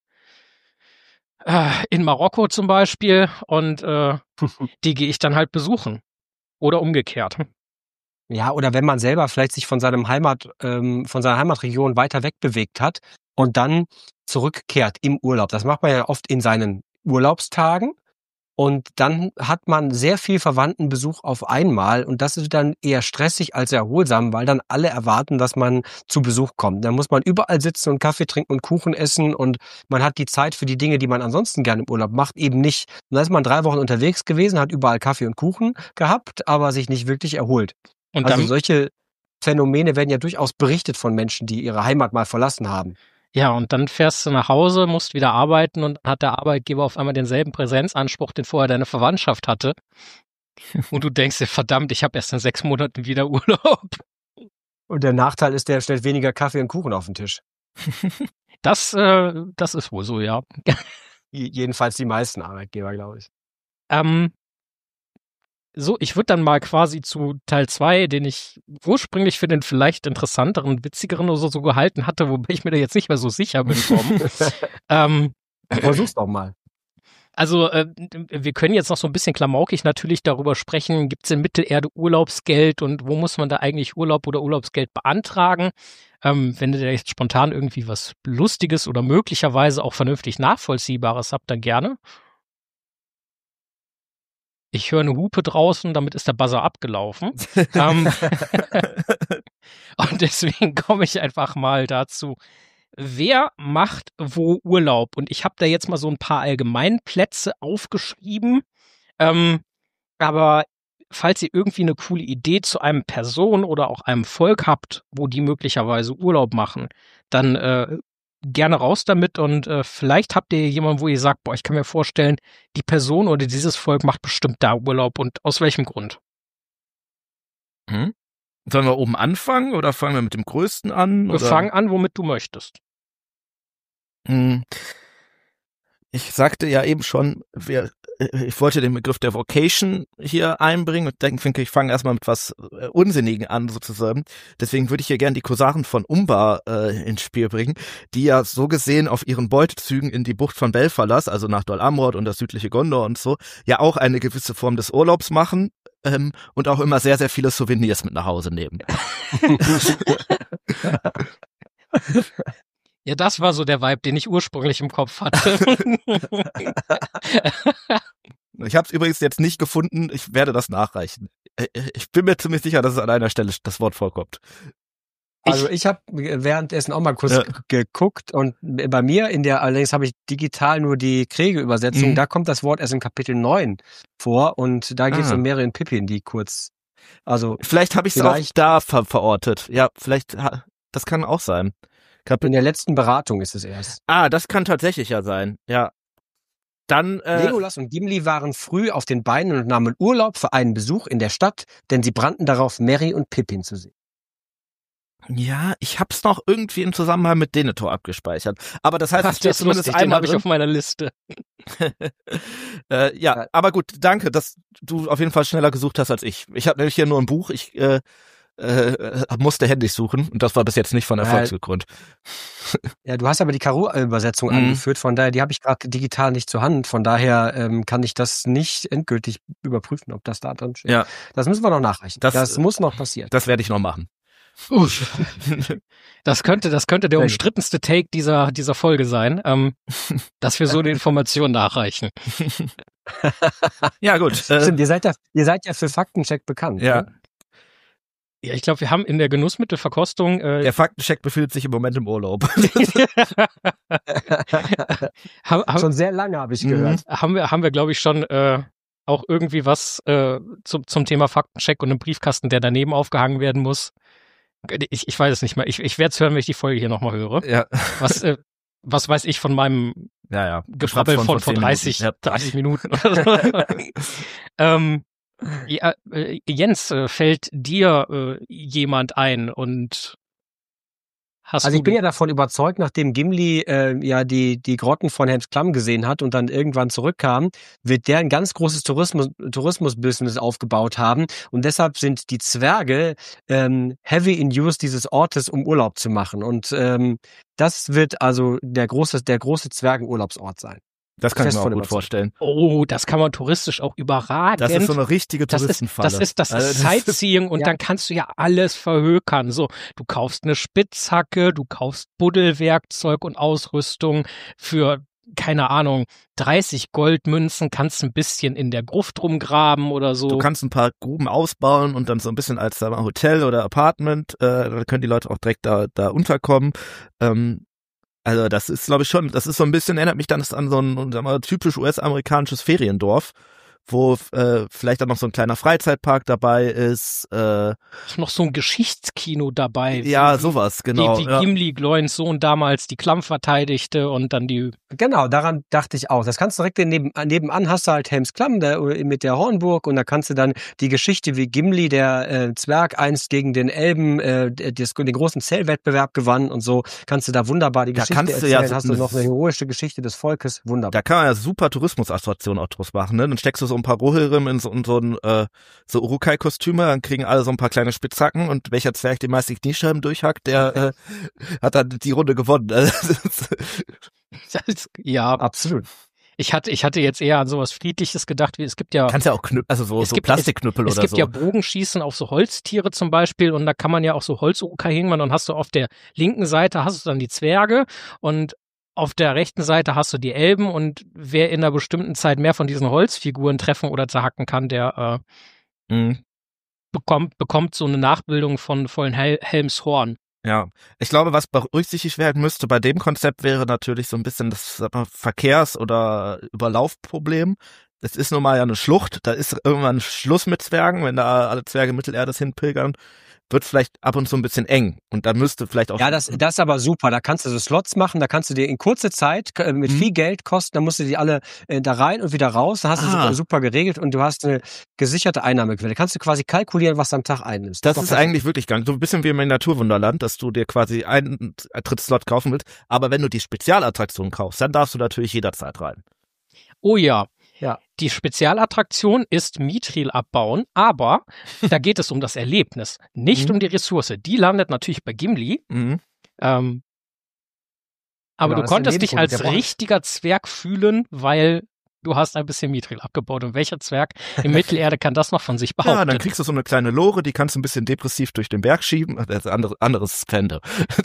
in Marokko zum Beispiel und die gehe ich dann halt besuchen. Oder umgekehrt. Ja, oder wenn man selber vielleicht sich von seiner Heimatregion weiter weg bewegt hat und dann zurückkehrt im Urlaub. Das macht man ja oft in seinen Urlaubstagen. Und dann hat man sehr viel Verwandtenbesuch auf einmal und das ist dann eher stressig als erholsam, weil dann alle erwarten, dass man zu Besuch kommt. Dann muss man überall sitzen und Kaffee trinken und Kuchen essen und man hat die Zeit für die Dinge, die man ansonsten gerne im Urlaub macht, eben nicht. Und dann ist man 3 Wochen unterwegs gewesen, hat überall Kaffee und Kuchen gehabt, aber sich nicht wirklich erholt. Und also solche Phänomene werden ja durchaus berichtet von Menschen, die ihre Heimat mal verlassen haben. Ja, und dann fährst du nach Hause, musst wieder arbeiten und dann hat der Arbeitgeber auf einmal denselben Präsenzanspruch, den vorher deine Verwandtschaft hatte. Und du denkst dir, verdammt, ich habe erst in 6 Monaten wieder Urlaub. Und der Nachteil ist, der stellt weniger Kaffee und Kuchen auf den Tisch. Das ist wohl so, ja. Jedenfalls die meisten Arbeitgeber, glaube ich. So, ich würde dann mal quasi zu Teil 2, den ich ursprünglich für den vielleicht interessanteren, witzigeren oder so gehalten hatte, wobei ich mir da jetzt nicht mehr so sicher bin, Tom. Versuch's doch mal. Also, wir können jetzt noch so ein bisschen klamaukig natürlich darüber sprechen, gibt es in Mittelerde Urlaubsgeld und wo muss man da eigentlich Urlaub oder Urlaubsgeld beantragen? Wenn ihr da jetzt spontan irgendwie was Lustiges oder möglicherweise auch vernünftig Nachvollziehbares habt, dann gerne. Ich höre eine Hupe draußen, damit ist der Buzzer abgelaufen. Und deswegen komme ich einfach mal dazu. Wer macht wo Urlaub? Und ich habe da jetzt mal so ein paar Allgemeinplätze aufgeschrieben. Aber falls ihr irgendwie eine coole Idee zu einem Person oder auch einem Volk habt, wo die möglicherweise Urlaub machen, dann gerne raus damit und vielleicht habt ihr jemanden, wo ihr sagt, boah, ich kann mir vorstellen, die Person oder dieses Volk macht bestimmt da Urlaub und aus welchem Grund? Sollen wir oben anfangen oder fangen wir mit dem Größten an? Wir fangen an, womit du möchtest. Ich sagte ja eben schon, ich wollte den Begriff der Vocation hier einbringen und denke, ich fange erstmal mit was Unsinnigen an sozusagen. Deswegen würde ich hier gerne die Korsaren von Umbar ins Spiel bringen, die ja so gesehen auf ihren Beutezügen in die Bucht von Belfalas, also nach Dol Amroth und das südliche Gondor und so, ja auch eine gewisse Form des Urlaubs machen und auch immer sehr, sehr viele Souvenirs mit nach Hause nehmen. Ja, das war so der Vibe, den ich ursprünglich im Kopf hatte. Ich habe es übrigens jetzt nicht gefunden. Ich werde das nachreichen. Ich bin mir ziemlich sicher, dass es an einer Stelle das Wort vorkommt. Also ich habe währenddessen auch mal kurz geguckt und bei mir allerdings habe ich digital nur die Kriege-Übersetzung, da kommt das Wort erst in Kapitel 9 vor und da geht es um Merry und Pippin, die kurz, also vielleicht habe ich es auch da verortet. Ja, vielleicht, das kann auch sein. In der letzten Beratung ist es erst. Das kann tatsächlich ja sein, ja. Dann, Legolas und Gimli waren früh auf den Beinen und nahmen Urlaub für einen Besuch in der Stadt, denn sie brannten darauf, Merry und Pippin zu sehen. Ja, ich hab's noch irgendwie im Zusammenhang mit Denethor abgespeichert. Aber das heißt, es steht zumindest einmal den habe ich auf meiner Liste. Ja, aber gut, danke, dass du auf jeden Fall schneller gesucht hast als ich. Ich habe nämlich hier nur ein Buch, ich musste händisch suchen und das war bis jetzt nicht von Erfolg gekrönt. Ja, du hast aber die Karo-Übersetzung angeführt, von daher, die habe ich gerade digital nicht zur Hand, von daher kann ich das nicht endgültig überprüfen, ob das da drin steht. Ja. Das müssen wir noch nachreichen. Das muss noch passieren. Das werde ich noch machen. Das könnte der umstrittenste Take dieser Folge sein, dass wir so eine Information nachreichen. Ja, gut. Stimmt, ihr seid ja für Faktencheck bekannt. Ja. Ne? Ja, ich glaube, wir haben in der Genussmittelverkostung der Faktencheck befindet sich im Moment im Urlaub. Schon sehr lange, habe ich gehört. Haben wir glaube ich, schon auch irgendwie was zum Thema Faktencheck und einen Briefkasten, der daneben aufgehangen werden muss. Ich weiß es nicht mehr. Ich werde es hören, wenn ich die Folge hier nochmal höre. Ja. Was weiß ich von meinem Gebrabbel von 30 Minuten. Jens, fällt dir jemand ein und ich bin ja davon überzeugt, nachdem Gimli die Grotten von Helms Klamm gesehen hat und dann irgendwann zurückkam, wird der ein ganz großes Tourismus-Business aufgebaut haben und deshalb sind die Zwerge heavy in use dieses Ortes, um Urlaub zu machen und das wird also der große Zwergenurlaubsort sein. Das kann ich mir auch gut vorstellen. Oh, das kann man touristisch auch überragend. Das ist so eine richtige Touristenfalle. Das ist Sightseeing und dann kannst du ja alles verhökern. So, du kaufst eine Spitzhacke, du kaufst Buddelwerkzeug und Ausrüstung für, keine Ahnung, 30 Goldmünzen, kannst ein bisschen in der Gruft rumgraben oder so. Du kannst ein paar Gruben ausbauen und dann so ein bisschen als Hotel oder Apartment, da können die Leute auch direkt da unterkommen. Also das ist, glaube ich, schon, das ist so ein bisschen, erinnert mich dann an so ein, sagen wir, typisch US-amerikanisches Feriendorf, wo vielleicht dann noch so ein kleiner Freizeitpark dabei ist. Noch so ein Geschichtskino dabei. Ja, sowas, genau. Wie Gimli, Gloins Sohn damals die Klamm verteidigte und dann die... Genau, daran dachte ich auch. Das kannst du direkt nebenan hast du halt Helms Klamm mit der Hornburg und da kannst du dann die Geschichte, wie Gimli, der Zwerg, einst gegen den Elben den großen Zählwettbewerb gewann und so, kannst du da wunderbar die Geschichte erzählen. Hast du noch eine heroische Geschichte des Volkes, wunderbar. Da kann man ja super Tourismusattraktionen auch draus machen, ne? Dann steckst du so ein paar Rohirrim in so Urukai-Kostüme, dann kriegen alle so ein paar kleine Spitzhacken und welcher Zwerg die meisten Kniescheiben durchhackt, der hat dann die Runde gewonnen. Ja, absolut. Ich hatte jetzt eher an sowas Friedliches gedacht, wie es gibt ja... Kannst ja auch so Plastikknüppel oder so. Es gibt ja Bogenschießen auf so Holztiere zum Beispiel und da kann man ja auch so Holzurukai hängen und dann hast du auf der linken Seite hast du dann die Zwerge und auf der rechten Seite hast du die Elben und wer in einer bestimmten Zeit mehr von diesen Holzfiguren treffen oder zerhacken kann, der bekommt so eine Nachbildung von Helms Horn. Ja, ich glaube, was berücksichtigt werden müsste bei dem Konzept wäre natürlich so ein bisschen das Verkehrs- oder Überlaufproblem. Es ist nun mal ja eine Schlucht, da ist irgendwann Schluss mit Zwergen, wenn da alle Zwerge Mittelerdes hinpilgern, wird vielleicht ab und zu ein bisschen eng und da müsste vielleicht auch... Ja, das ist aber super, da kannst du so Slots machen, da kannst du dir in kurzer Zeit mit viel Geld kosten, da musst du die alle da rein und wieder raus, da hast du super geregelt und du hast eine gesicherte Einnahmequelle. Kannst du quasi kalkulieren, was du am Tag einnimmst. Das ist eigentlich wirklich gar nicht, so ein bisschen wie im Naturwunderland, dass du dir quasi einen Trittslot kaufen willst, aber wenn du die Spezialattraktion kaufst, dann darfst du natürlich jederzeit rein. Oh ja. Ja. Die Spezialattraktion ist Mithril abbauen, aber da geht es um das Erlebnis, nicht um die Ressource. Die landet natürlich bei Gimli. Aber du konntest dich als richtiger Zwerg fühlen, weil du hast ein bisschen Mithril abgebaut. Und welcher Zwerg in Mittelerde kann das noch von sich behaupten? Ja, dann kriegst du so eine kleine Lore, die kannst du ein bisschen depressiv durch den Berg schieben. Das ist anderes Fände.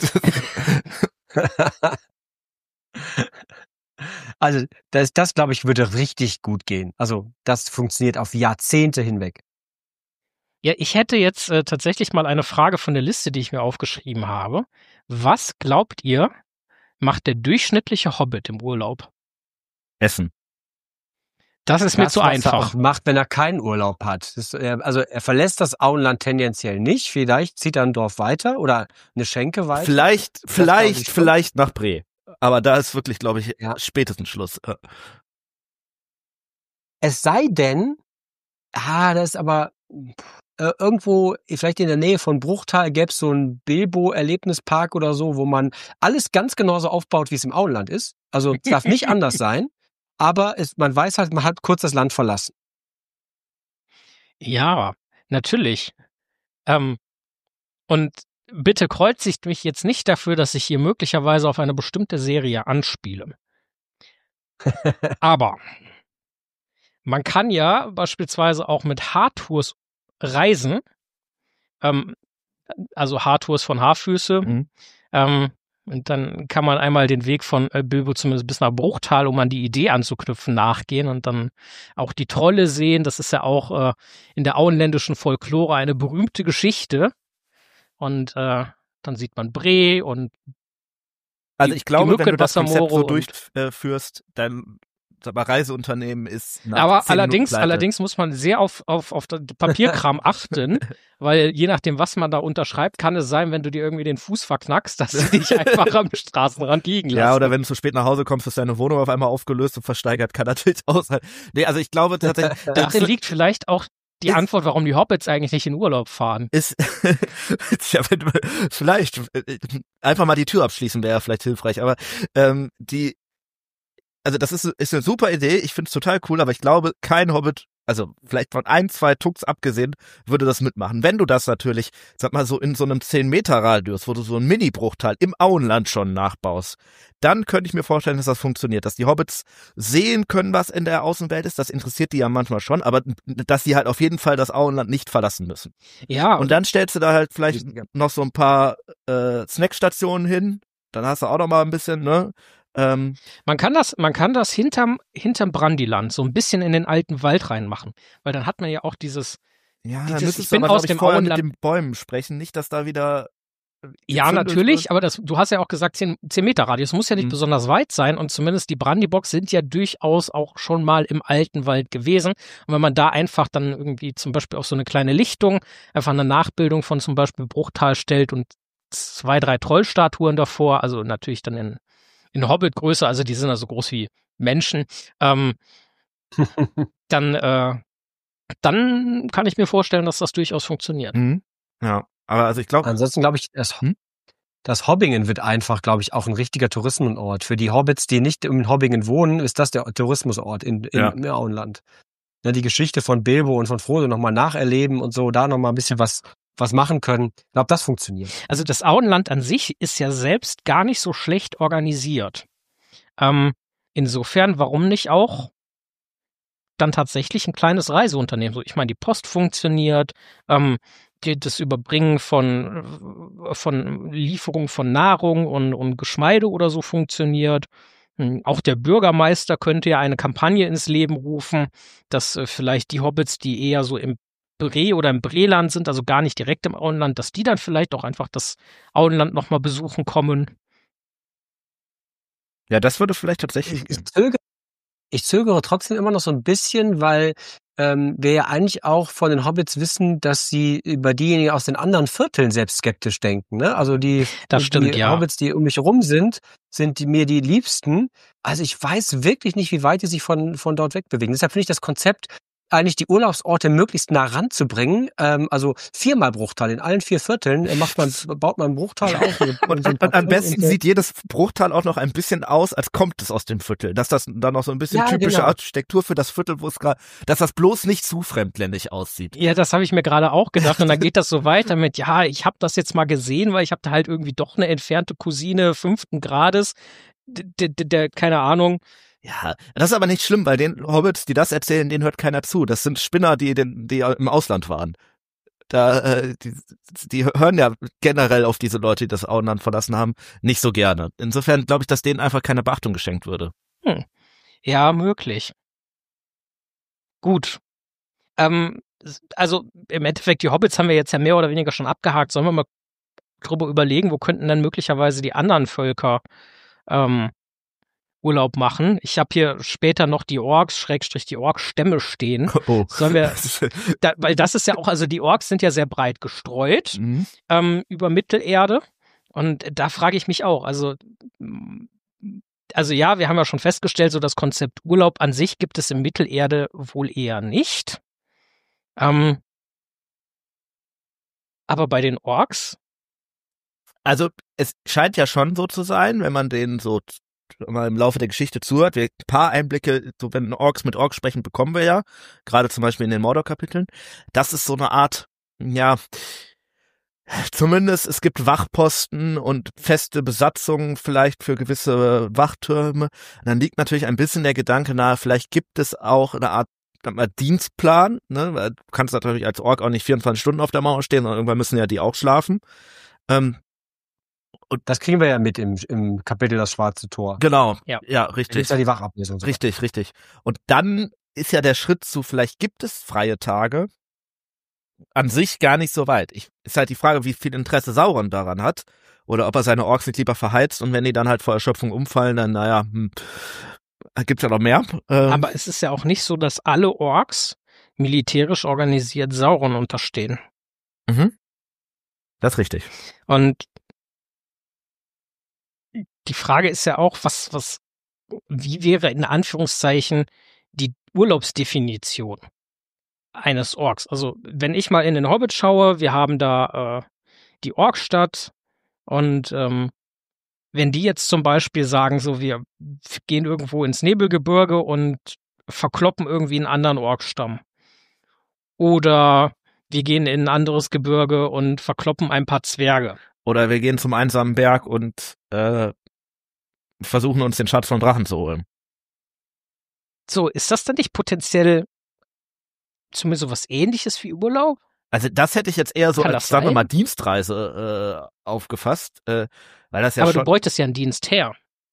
Also das glaube ich, würde richtig gut gehen. Also das funktioniert auf Jahrzehnte hinweg. Ja, ich hätte jetzt tatsächlich mal eine Frage von der Liste, die ich mir aufgeschrieben habe. Was glaubt ihr, macht der durchschnittliche Hobbit im Urlaub? Essen. Das ist mir zu was einfach. er auch macht, wenn er keinen Urlaub hat. Also er verlässt das Auenland tendenziell nicht. Vielleicht zieht er ein Dorf weiter oder eine Schenke weiter. Vielleicht nach Bre. Aber da ist wirklich, glaube ich, Ja. spätestens Schluss. Es sei denn, das ist aber irgendwo, vielleicht in der Nähe von Bruchtal, gäbe es so einen Bilbo-Erlebnispark oder so, wo man alles ganz genauso aufbaut, wie es im Auenland ist. Also es darf nicht anders sein, aber man weiß halt, man hat kurz das Land verlassen. Ja, natürlich. Und bitte kreuzigt mich jetzt nicht dafür, dass ich hier möglicherweise auf eine bestimmte Serie anspiele. Aber man kann ja beispielsweise auch mit Haartours reisen, also Haartours von Haarfüße. Mhm. Und dann kann man einmal den Weg von Bilbo zumindest bis nach Bruchtal, um an die Idee anzuknüpfen, nachgehen und dann auch die Trolle sehen. Das ist ja auch in der auenländischen Folklore eine berühmte Geschichte. Und dann sieht man Bre und Also ich glaube, wenn du das Konzept so Wassermoore durchführst, dein Reiseunternehmen ist nach aber 10 Minuten pleite. allerdings muss man sehr auf den Papierkram achten, weil je nachdem, was man da unterschreibt, kann es sein, wenn du dir irgendwie den Fuß verknackst, dass sie dich einfach am Straßenrand liegen lassen. Ja, oder wenn du zu spät nach Hause kommst, ist deine Wohnung auf einmal aufgelöst und versteigert, kann natürlich auch sein. Nee, also ich glaube tatsächlich... Darin liegt vielleicht auch die Antwort, warum die Hobbits eigentlich nicht in Urlaub fahren. Ist ja, vielleicht einfach mal die Tür abschließen wäre vielleicht hilfreich, aber also das ist eine super Idee, ich finde es total cool, aber ich glaube, kein Hobbit, also vielleicht von 1, 2 Tucks abgesehen, würde das mitmachen. Wenn du das natürlich, sag mal so in so einem 10-Meter-Radius, wo du so ein Mini-Bruchtal im Auenland schon nachbaust, dann könnte ich mir vorstellen, dass das funktioniert, dass die Hobbits sehen können, was in der Außenwelt ist, das interessiert die ja manchmal schon, aber dass sie halt auf jeden Fall das Auenland nicht verlassen müssen. Ja. Und dann stellst du da halt vielleicht noch so ein paar Snackstationen hin, dann hast du auch noch mal ein bisschen, ne? Man kann das hinterm Brandiland so ein bisschen in den alten Wald reinmachen, weil dann hat man ja auch dieses, ja, ich bin aus dem vorher Auenland. mit den Bäumen sprechen, nicht, dass da wieder Ja, natürlich, aber du hast ja auch gesagt, 10 Meter Radius muss ja nicht besonders weit sein und zumindest die Brandybox sind ja durchaus auch schon mal im alten Wald gewesen. Und wenn man da einfach dann irgendwie zum Beispiel auf so eine kleine Lichtung einfach eine Nachbildung von zum Beispiel Bruchtal stellt und 2, 3 Trollstatuen davor, also natürlich dann in Hobbit-Größe, also die sind also groß wie Menschen, dann kann ich mir vorstellen, dass das durchaus funktioniert. Ja, aber also ich glaube... Ansonsten glaube ich, das Hobbingen wird einfach, glaube ich, auch ein richtiger Tourismusort. Für die Hobbits, die nicht in Hobbingen wohnen, ist das der Tourismusort im Auenland. Ja, die Geschichte von Bilbo und von Frodo nochmal nacherleben und so, da nochmal ein bisschen was machen können. Ich glaube, das funktioniert. Also das Auenland an sich ist ja selbst gar nicht so schlecht organisiert. Insofern, warum nicht auch dann tatsächlich ein kleines Reiseunternehmen? So, ich meine, die Post funktioniert, das Überbringen von Lieferungen von Nahrung und Geschmeide oder so funktioniert. Auch der Bürgermeister könnte ja eine Kampagne ins Leben rufen, dass vielleicht die Hobbits, die eher so im Bre oder im Breland sind, also gar nicht direkt im Auenland, dass die dann vielleicht auch einfach das Auenland nochmal besuchen kommen. Ja, das würde vielleicht tatsächlich... Ich zögere trotzdem immer noch so ein bisschen, weil wir ja eigentlich auch von den Hobbits wissen, dass sie über diejenigen aus den anderen Vierteln selbst skeptisch denken. Ne? Also die Hobbits, die um mich herum sind mir die Liebsten. Also ich weiß wirklich nicht, wie weit die sich von dort wegbewegen. Deshalb finde ich das Konzept, eigentlich die Urlaubsorte möglichst nah ranzubringen. Also 4-mal Bruchtal in allen 4 Vierteln baut man ein Bruchtal auf. Und am besten sieht jedes Bruchtal auch noch ein bisschen aus, als kommt es aus dem Viertel. Dass das dann noch so ein bisschen typische Architektur für das Viertel, wo es gerade, dass das bloß nicht zu fremdländisch aussieht. Ja, das habe ich mir gerade auch gedacht. Und dann geht das so weiter mit, ja, ich habe das jetzt mal gesehen, weil ich habe da halt irgendwie doch eine entfernte Cousine 5. Grades, der keine Ahnung. Ja, das ist aber nicht schlimm, weil den Hobbits, die das erzählen, denen hört keiner zu. Das sind Spinner, die im Ausland waren. Die hören ja generell auf diese Leute, die das Auenland verlassen haben, nicht so gerne. Insofern glaube ich, dass denen einfach keine Beachtung geschenkt würde. Ja, möglich. Gut. also im Endeffekt, die Hobbits haben wir jetzt ja mehr oder weniger schon abgehakt. Sollen wir mal drüber überlegen, wo könnten dann möglicherweise die anderen Völker Urlaub machen? Ich habe hier später noch die Orks, Schrägstrich die Orkstämme stehen. Oh. Sollen wir, weil das ist ja auch, also die Orks sind ja sehr breit gestreut über Mittelerde. Und da frage ich mich auch, also ja, wir haben ja schon festgestellt, so das Konzept Urlaub an sich gibt es in Mittelerde wohl eher nicht. Aber bei den Orks? Also es scheint ja schon so zu sein, wenn man denen so mal im Laufe der Geschichte zuhört. Ein paar Einblicke, so wenn Orks mit Orks sprechen, bekommen wir ja, gerade zum Beispiel in den Mordor-Kapiteln. Das ist so eine Art, ja, zumindest es gibt Wachposten und feste Besatzungen vielleicht für gewisse Wachtürme. Und dann liegt natürlich ein bisschen der Gedanke nahe, vielleicht gibt es auch eine Art Dienstplan. Ne? Du kannst natürlich als Ork auch nicht 24 Stunden auf der Mauer stehen, sondern irgendwann müssen ja die auch schlafen. Und das kriegen wir ja mit im Kapitel Das Schwarze Tor. Genau, ja richtig. Da ist ja die Wachablesung. So. Richtig. Und dann ist ja der Schritt zu, vielleicht gibt es freie Tage, an sich gar nicht so weit. Ist halt die Frage, wie viel Interesse Sauron daran hat oder ob er seine Orks nicht lieber verheizt und wenn die dann halt vor Erschöpfung umfallen, dann gibt's ja noch mehr. Aber es ist ja auch nicht so, dass alle Orks militärisch organisiert Sauron unterstehen. Mhm. Das ist richtig. Und die Frage ist ja auch, wie wäre in Anführungszeichen die Urlaubsdefinition eines Orks? Also, wenn ich mal in den Hobbit schaue, wir haben da die Orkstadt und wenn die jetzt zum Beispiel sagen, so wir gehen irgendwo ins Nebelgebirge und verkloppen irgendwie einen anderen Orkstamm. Oder wir gehen in ein anderes Gebirge und verkloppen ein paar Zwerge. Oder wir gehen zum einsamen Berg und versuchen uns den Schatz von Drachen zu holen. So, ist das dann nicht potenziell zumindest so was Ähnliches wie Urlaub? Also das hätte ich jetzt eher so Kann als, das sagen wir sein? mal, Dienstreise aufgefasst, weil das ja Aber schon... du bräuchtest ja einen Dienst her.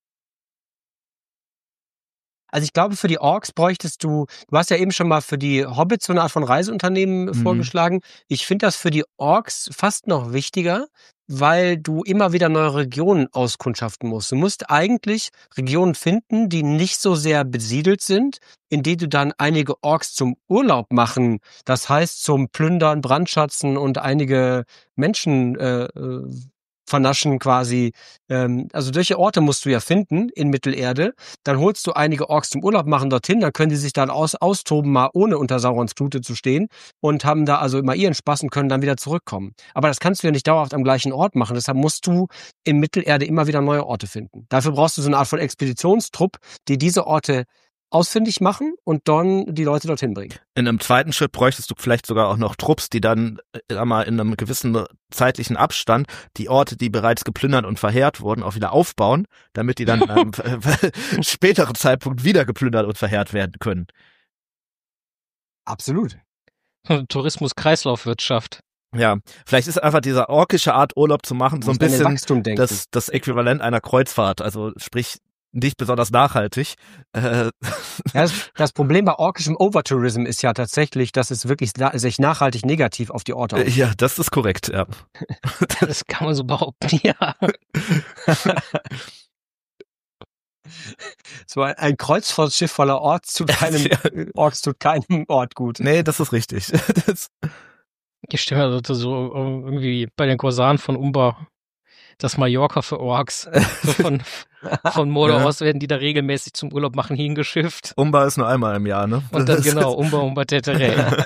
Also ich glaube, für die Orks bräuchtest du hast ja eben schon mal für die Hobbits so eine Art von Reiseunternehmen vorgeschlagen. Ich finde das für die Orks fast noch wichtiger, weil du immer wieder neue Regionen auskundschaften musst. Du musst eigentlich Regionen finden, die nicht so sehr besiedelt sind, in die du dann einige Orks zum Urlaub machen, das heißt zum Plündern, Brandschatzen und einige Menschen vernaschen quasi. Also solche Orte musst du ja finden in Mittelerde. Dann holst du einige Orks zum Urlaub machen dorthin, dann können die sich dann austoben, mal ohne unter Saurons Flute zu stehen und haben da also immer ihren Spaß und können dann wieder zurückkommen. Aber das kannst du ja nicht dauerhaft am gleichen Ort machen. Deshalb musst du in Mittelerde immer wieder neue Orte finden. Dafür brauchst du so eine Art von Expeditionstrupp, die diese Orte ausfindig machen und dann die Leute dorthin bringen. In einem zweiten Schritt bräuchtest du vielleicht sogar auch noch Trupps, die dann mal in einem gewissen zeitlichen Abstand die Orte, die bereits geplündert und verheert wurden, auch wieder aufbauen, damit die dann am späteren Zeitpunkt wieder geplündert und verheert werden können. Absolut. Tourismus-Kreislaufwirtschaft. Ja, vielleicht ist einfach diese orkische Art Urlaub zu machen so ein bisschen Wachstum denken. das Äquivalent einer Kreuzfahrt, also sprich nicht besonders nachhaltig. Ja, das Problem bei orkischem Overtourism ist ja tatsächlich, dass es wirklich sich nachhaltig negativ auf die Orte auswirkt. Ja, das ist korrekt, ja. Das kann man so behaupten, ja. So ein Kreuzfahrtschiff voller Orks tut keinem Ort gut. Nee, das ist richtig. Ich stelle mir so irgendwie bei den Korsaren von Umbar das Mallorca für Orks. So von Mordor aus werden die da regelmäßig zum Urlaub machen hingeschifft. Umbar ist nur einmal im Jahr, ne? Und dann genau, Umbar Tetere.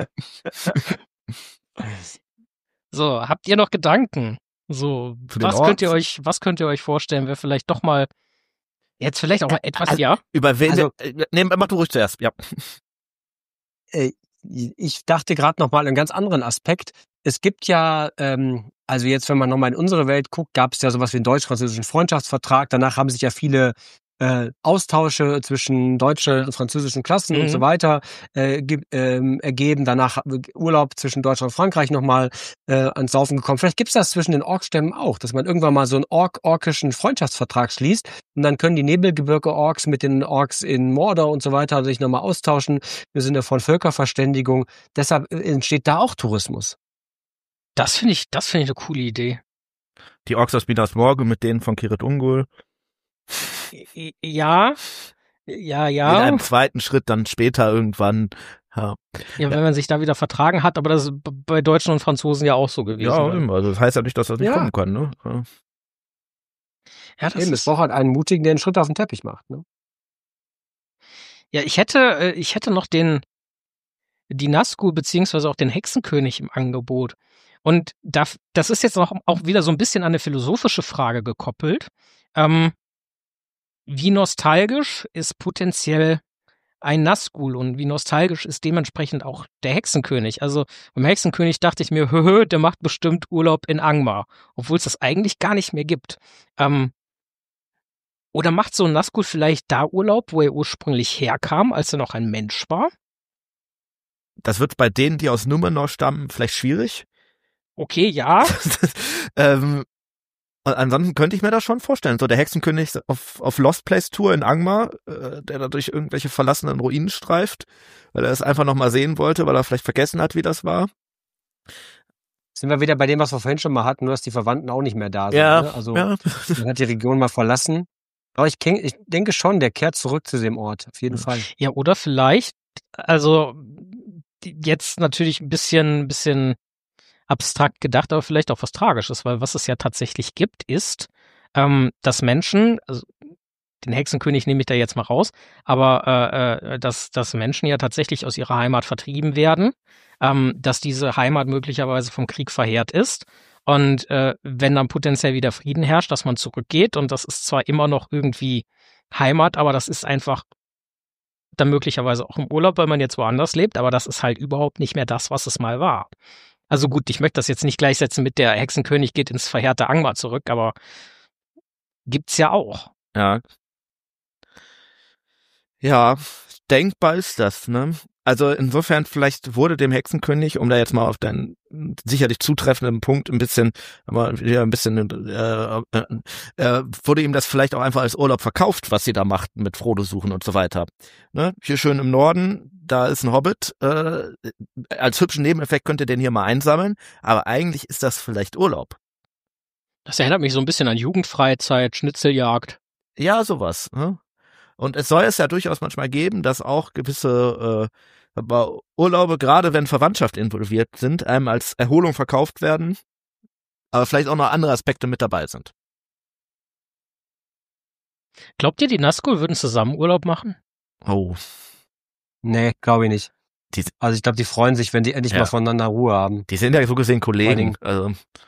So, habt ihr noch Gedanken? So, was könnt ihr euch vorstellen, wer vielleicht doch mal jetzt vielleicht auch mal etwas, ja? Über wen? Mach du ruhig zuerst, ja. Ich dachte gerade noch mal einen ganz anderen Aspekt. Es gibt ja, also jetzt, wenn man nochmal in unsere Welt guckt, gab es ja sowas wie einen deutsch-französischen Freundschaftsvertrag. Danach haben sich ja viele Austausche zwischen deutschen und französischen Klassen und so weiter ergeben. Danach Urlaub zwischen Deutschland und Frankreich nochmal ans Saufen gekommen. Vielleicht gibt's das zwischen den Orkstämmen auch, dass man irgendwann mal so einen orkischen Freundschaftsvertrag schließt und dann können die Nebelgebirge-Orks mit den Orks in Mordor und so weiter sich nochmal austauschen im Sinne von Völkerverständigung. Deshalb entsteht da auch Tourismus. Das finde ich eine coole Idee. Die Orks aus Minas Morgul mit denen von Kirit Ungol. Ja. In einem zweiten Schritt dann später irgendwann. Ja, wenn man sich da wieder vertragen hat, aber das ist bei Deutschen und Franzosen ja auch so gewesen. Ja, immer. Also das heißt ja nicht, dass das nicht kommen kann, ne? Ja, es braucht halt einen Mutigen, der einen Schritt auf den Teppich macht, ne? Ja, ich hätte noch die Nazgul beziehungsweise auch den Hexenkönig im Angebot. Und das ist jetzt auch wieder so ein bisschen an eine philosophische Frage gekoppelt. Wie nostalgisch ist potenziell ein Nazgul und wie nostalgisch ist dementsprechend auch der Hexenkönig? Also beim Hexenkönig dachte ich mir, der macht bestimmt Urlaub in Angmar, obwohl es das eigentlich gar nicht mehr gibt. Oder macht so ein Nazgul vielleicht da Urlaub, wo er ursprünglich herkam, als er noch ein Mensch war? Das wird bei denen, die aus Numenor stammen, vielleicht schwierig. Okay, ja. Ansonsten könnte ich mir das schon vorstellen. So der Hexenkönig auf Lost Place Tour in Angmar, der da durch irgendwelche verlassenen Ruinen streift, weil er es einfach noch mal sehen wollte, weil er vielleicht vergessen hat, wie das war. Sind wir wieder bei dem, was wir vorhin schon mal hatten, nur dass die Verwandten auch nicht mehr da sind. Ja, ne? Also ja. man hat die Region mal verlassen. Aber ich denke schon, der kehrt zurück zu dem Ort, auf jeden Fall. Ja, oder vielleicht, also jetzt natürlich ein bisschen abstrakt gedacht, aber vielleicht auch was Tragisches, weil was es ja tatsächlich gibt, ist, dass Menschen, also den Hexenkönig nehme ich da jetzt mal raus, aber dass Menschen ja tatsächlich aus ihrer Heimat vertrieben werden, dass diese Heimat möglicherweise vom Krieg verheert ist und wenn dann potenziell wieder Frieden herrscht, dass man zurückgeht und das ist zwar immer noch irgendwie Heimat, aber das ist einfach dann möglicherweise auch im Urlaub, weil man jetzt woanders lebt, aber das ist halt überhaupt nicht mehr das, was es mal war. Also gut, ich möchte das jetzt nicht gleichsetzen mit der Hexenkönig geht ins verheerte Angmar zurück, aber gibt's ja auch. Ja. Ja, denkbar ist das, ne? Also insofern vielleicht wurde dem Hexenkönig, um da jetzt mal auf deinen sicherlich zutreffenden Punkt wurde ihm das vielleicht auch einfach als Urlaub verkauft, was sie da machten mit Frodo suchen und so weiter. Ne? Hier schön im Norden, da ist ein Hobbit, als hübschen Nebeneffekt könnt ihr den hier mal einsammeln, aber eigentlich ist das vielleicht Urlaub. Das erinnert mich so ein bisschen an Jugendfreizeit, Schnitzeljagd. Ja, sowas, ne? Und es soll es ja durchaus manchmal geben, dass auch gewisse Urlaube, gerade wenn Verwandtschaft involviert sind, einem als Erholung verkauft werden, aber vielleicht auch noch andere Aspekte mit dabei sind. Glaubt ihr, die Nazgul würden zusammen Urlaub machen? Oh. Nee, glaube ich nicht. Also ich glaube, die freuen sich, wenn die endlich mal voneinander Ruhe haben. Die sind ja so gesehen Kollegen. Also.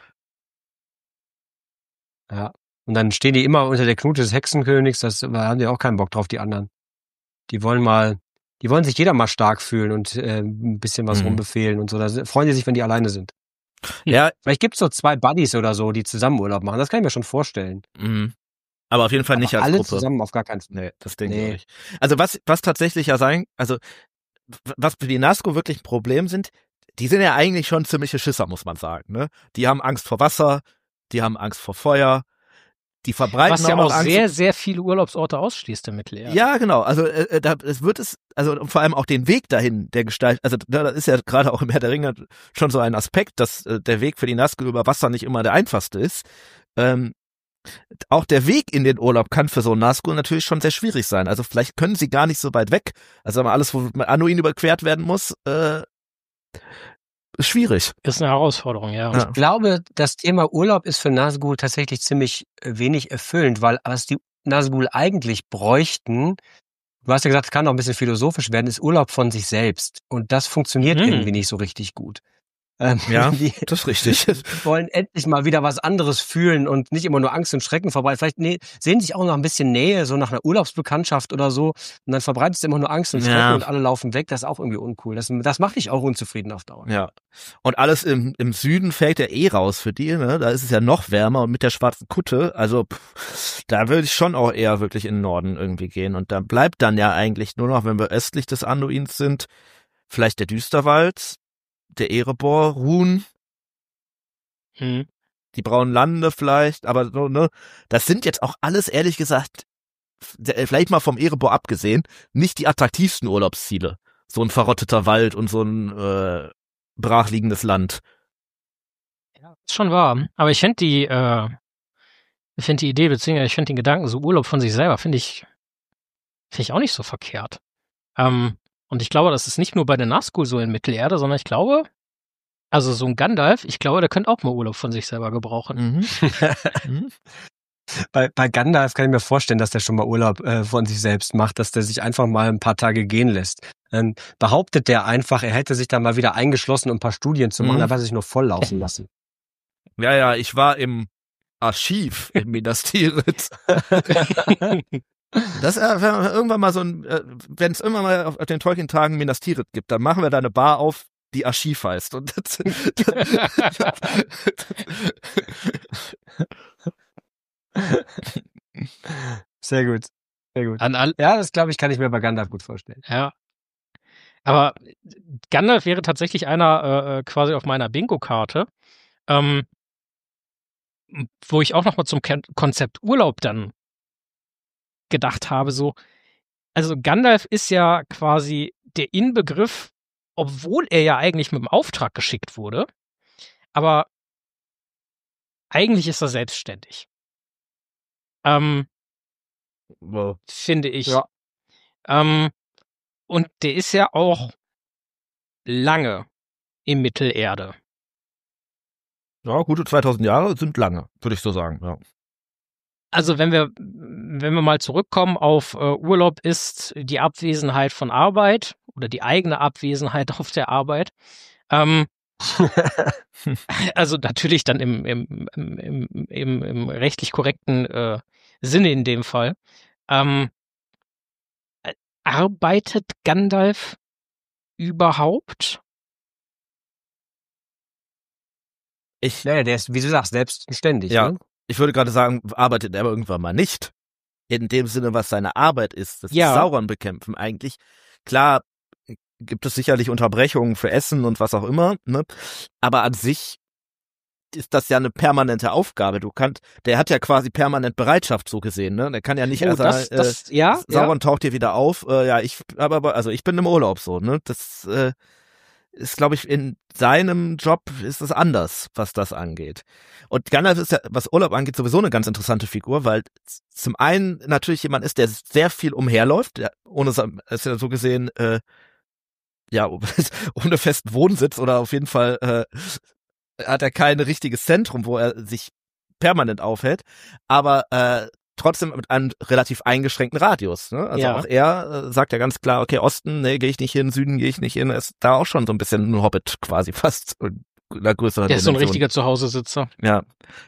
Ja. Und dann stehen die immer unter der Knute des Hexenkönigs, da haben die auch keinen Bock drauf, die anderen. Die wollen sich jeder mal stark fühlen und ein bisschen was rumbefehlen und so. Da freuen die sich, wenn die alleine sind. Ja. Vielleicht gibt's so 2 Buddies oder so, die zusammen Urlaub machen. Das kann ich mir schon vorstellen. Mhm. Aber auf jeden Fall nicht als alle Gruppe. Zusammen auf gar keinen Fall. Nee, das denke ich nicht. Also was tatsächlich ja was für die Nazgul wirklich ein Problem sind, die sind ja eigentlich schon ziemliche Schisser, muss man sagen. Ne? Die haben Angst vor Wasser, die haben Angst vor Feuer, die verbreiten was ja auch Angst. sehr, sehr viele Urlaubsorte ausschließt im Mittelerde. Ja, genau. Also vor allem auch den Weg dahin, der Gestalt, also das ist ja gerade auch im Herr der Ringe schon so ein Aspekt, dass der Weg für die Nazgul über Wasser nicht immer der einfachste ist. Auch der Weg in den Urlaub kann für so einen Nazgul natürlich schon sehr schwierig sein. Also vielleicht können sie gar nicht so weit weg. Also alles, wo Anduin überquert werden muss, ist schwierig. Ist eine Herausforderung, ja. Ich glaube, das Thema Urlaub ist für Nazgul tatsächlich ziemlich wenig erfüllend, weil was die Nazgul eigentlich bräuchten, du hast ja gesagt, es kann auch ein bisschen philosophisch werden, ist Urlaub von sich selbst. Und das funktioniert irgendwie nicht so richtig gut. Ja, Die das ist richtig. wollen endlich mal wieder was anderes fühlen und nicht immer nur Angst und Schrecken verbreiten. Vielleicht sehen sich auch noch ein bisschen Nähe, so nach einer Urlaubsbekanntschaft oder so. Und dann verbreitest du immer nur Angst und Schrecken Ja. und alle laufen weg. Das ist auch irgendwie uncool. Das macht dich auch unzufrieden auf Dauer. Ja. Und alles im Süden fällt ja eh raus für die, ne? Da ist es ja noch wärmer und mit der schwarzen Kutte, also da würde ich schon auch eher wirklich in den Norden irgendwie gehen. Und da bleibt dann ja eigentlich nur noch, wenn wir östlich des Anduins sind, vielleicht der Düsterwald, der Erebor, Rhun, Hm. die Braunen Lande vielleicht, aber so, ne? Das sind jetzt auch alles, ehrlich gesagt, vielleicht mal vom Erebor abgesehen, nicht die attraktivsten Urlaubsziele. So ein verrotteter Wald und so ein brachliegendes Land. Ist schon wahr. Aber ich finde die Idee, beziehungsweise ich finde den Gedanken, so Urlaub von sich selber, finde ich auch nicht so verkehrt. Und ich glaube, das ist nicht nur bei der Nazgul so in Mittelerde, sondern ich glaube, also so ein Gandalf, ich glaube, der könnte auch mal Urlaub von sich selber gebrauchen. Mhm. Bei Gandalf kann ich mir vorstellen, dass der schon mal Urlaub von sich selbst macht, dass der sich einfach mal ein paar Tage gehen lässt. Behauptet der einfach, er hätte sich da mal wieder eingeschlossen, um ein paar Studien zu machen, Mhm. da hat er sich nur volllaufen lassen. Ja, ich war im Archiv in Minas Tirith. Das wenn wir irgendwann mal wenn es irgendwann mal auf den Tolkien-Tagen Minas Tirith gibt, dann machen wir da eine Bar auf, die Archiv heißt. Und das, Sehr gut. Sehr gut. An all, Ja, das glaube ich, kann ich mir bei Gandalf gut vorstellen. ja. Aber Gandalf wäre tatsächlich einer quasi auf meiner Bingo-Karte, wo ich auch noch mal zum Konzept Urlaub dann gedacht habe, so, also Gandalf ist ja quasi der Inbegriff, obwohl er ja eigentlich mit dem Auftrag geschickt wurde, aber eigentlich ist er selbstständig. Finde ich. Ja. Und der ist ja auch lange in Mittelerde. ja, gute 2000 Jahre sind lange, würde ich so sagen. Ja. Also wenn wir mal zurückkommen auf Urlaub ist die Abwesenheit von Arbeit oder die eigene Abwesenheit auf der Arbeit. Also natürlich dann im rechtlich korrekten Sinne in dem Fall. Arbeitet Gandalf überhaupt? Ja, der ist, wie du sagst, selbstständig. Ja. Ne? Ich würde gerade sagen, arbeitet er aber irgendwann mal nicht. In dem Sinne, was seine Arbeit ist, das Ja. Sauron bekämpfen eigentlich. Klar gibt es sicherlich Unterbrechungen für Essen und was auch immer, ne? Aber an sich ist das ja eine permanente Aufgabe. Der hat ja quasi permanent Bereitschaft so gesehen, ne? Der kann ja nicht, Sauron taucht hier wieder auf. Ich bin im Urlaub so, ne? Das ist, glaube ich, in seinem Job ist es anders, was das angeht. Und Gandalf ist ja, was Urlaub angeht, sowieso eine ganz interessante Figur, weil zum einen natürlich jemand ist, der sehr viel umherläuft, ist ja so gesehen, ohne festen Wohnsitz oder auf jeden Fall hat er kein richtiges Zentrum, wo er sich permanent aufhält, aber trotzdem mit einem relativ eingeschränkten Radius. Ne? Also Ja. auch er sagt ja ganz klar, okay, Osten, nee, gehe ich nicht hin, Süden gehe ich nicht hin. Er ist da auch schon so ein bisschen ein Hobbit quasi fast in einer größeren Der ist so ein Dimension. richtiger Zuhausesitzer. Ja,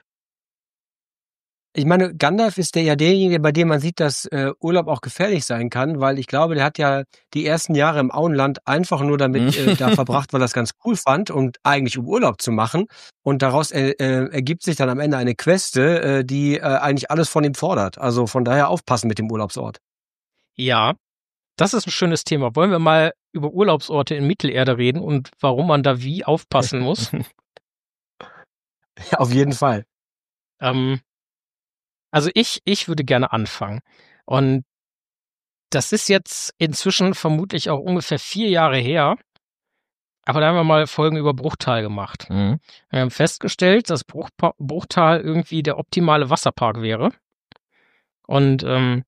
Ich meine, Gandalf ist derjenige, bei dem man sieht, dass Urlaub auch gefährlich sein kann, weil ich glaube, der hat ja die ersten Jahre im Auenland einfach nur damit da verbracht, weil er das ganz cool fand und eigentlich um Urlaub zu machen. Und daraus ergibt sich dann am Ende eine Queste, die eigentlich alles von ihm fordert. Also von daher aufpassen mit dem Urlaubsort. Ja, das ist ein schönes Thema. Wollen wir mal über Urlaubsorte in Mittelerde reden und warum man da wie aufpassen muss? Ja, auf jeden Fall. Also ich würde gerne anfangen. Und das ist jetzt inzwischen vermutlich auch ungefähr 4 Jahre her. Aber da haben wir mal Folgen über Bruchtal gemacht. Mhm. Wir haben festgestellt, dass Bruchtal irgendwie der optimale Wasserpark wäre. Und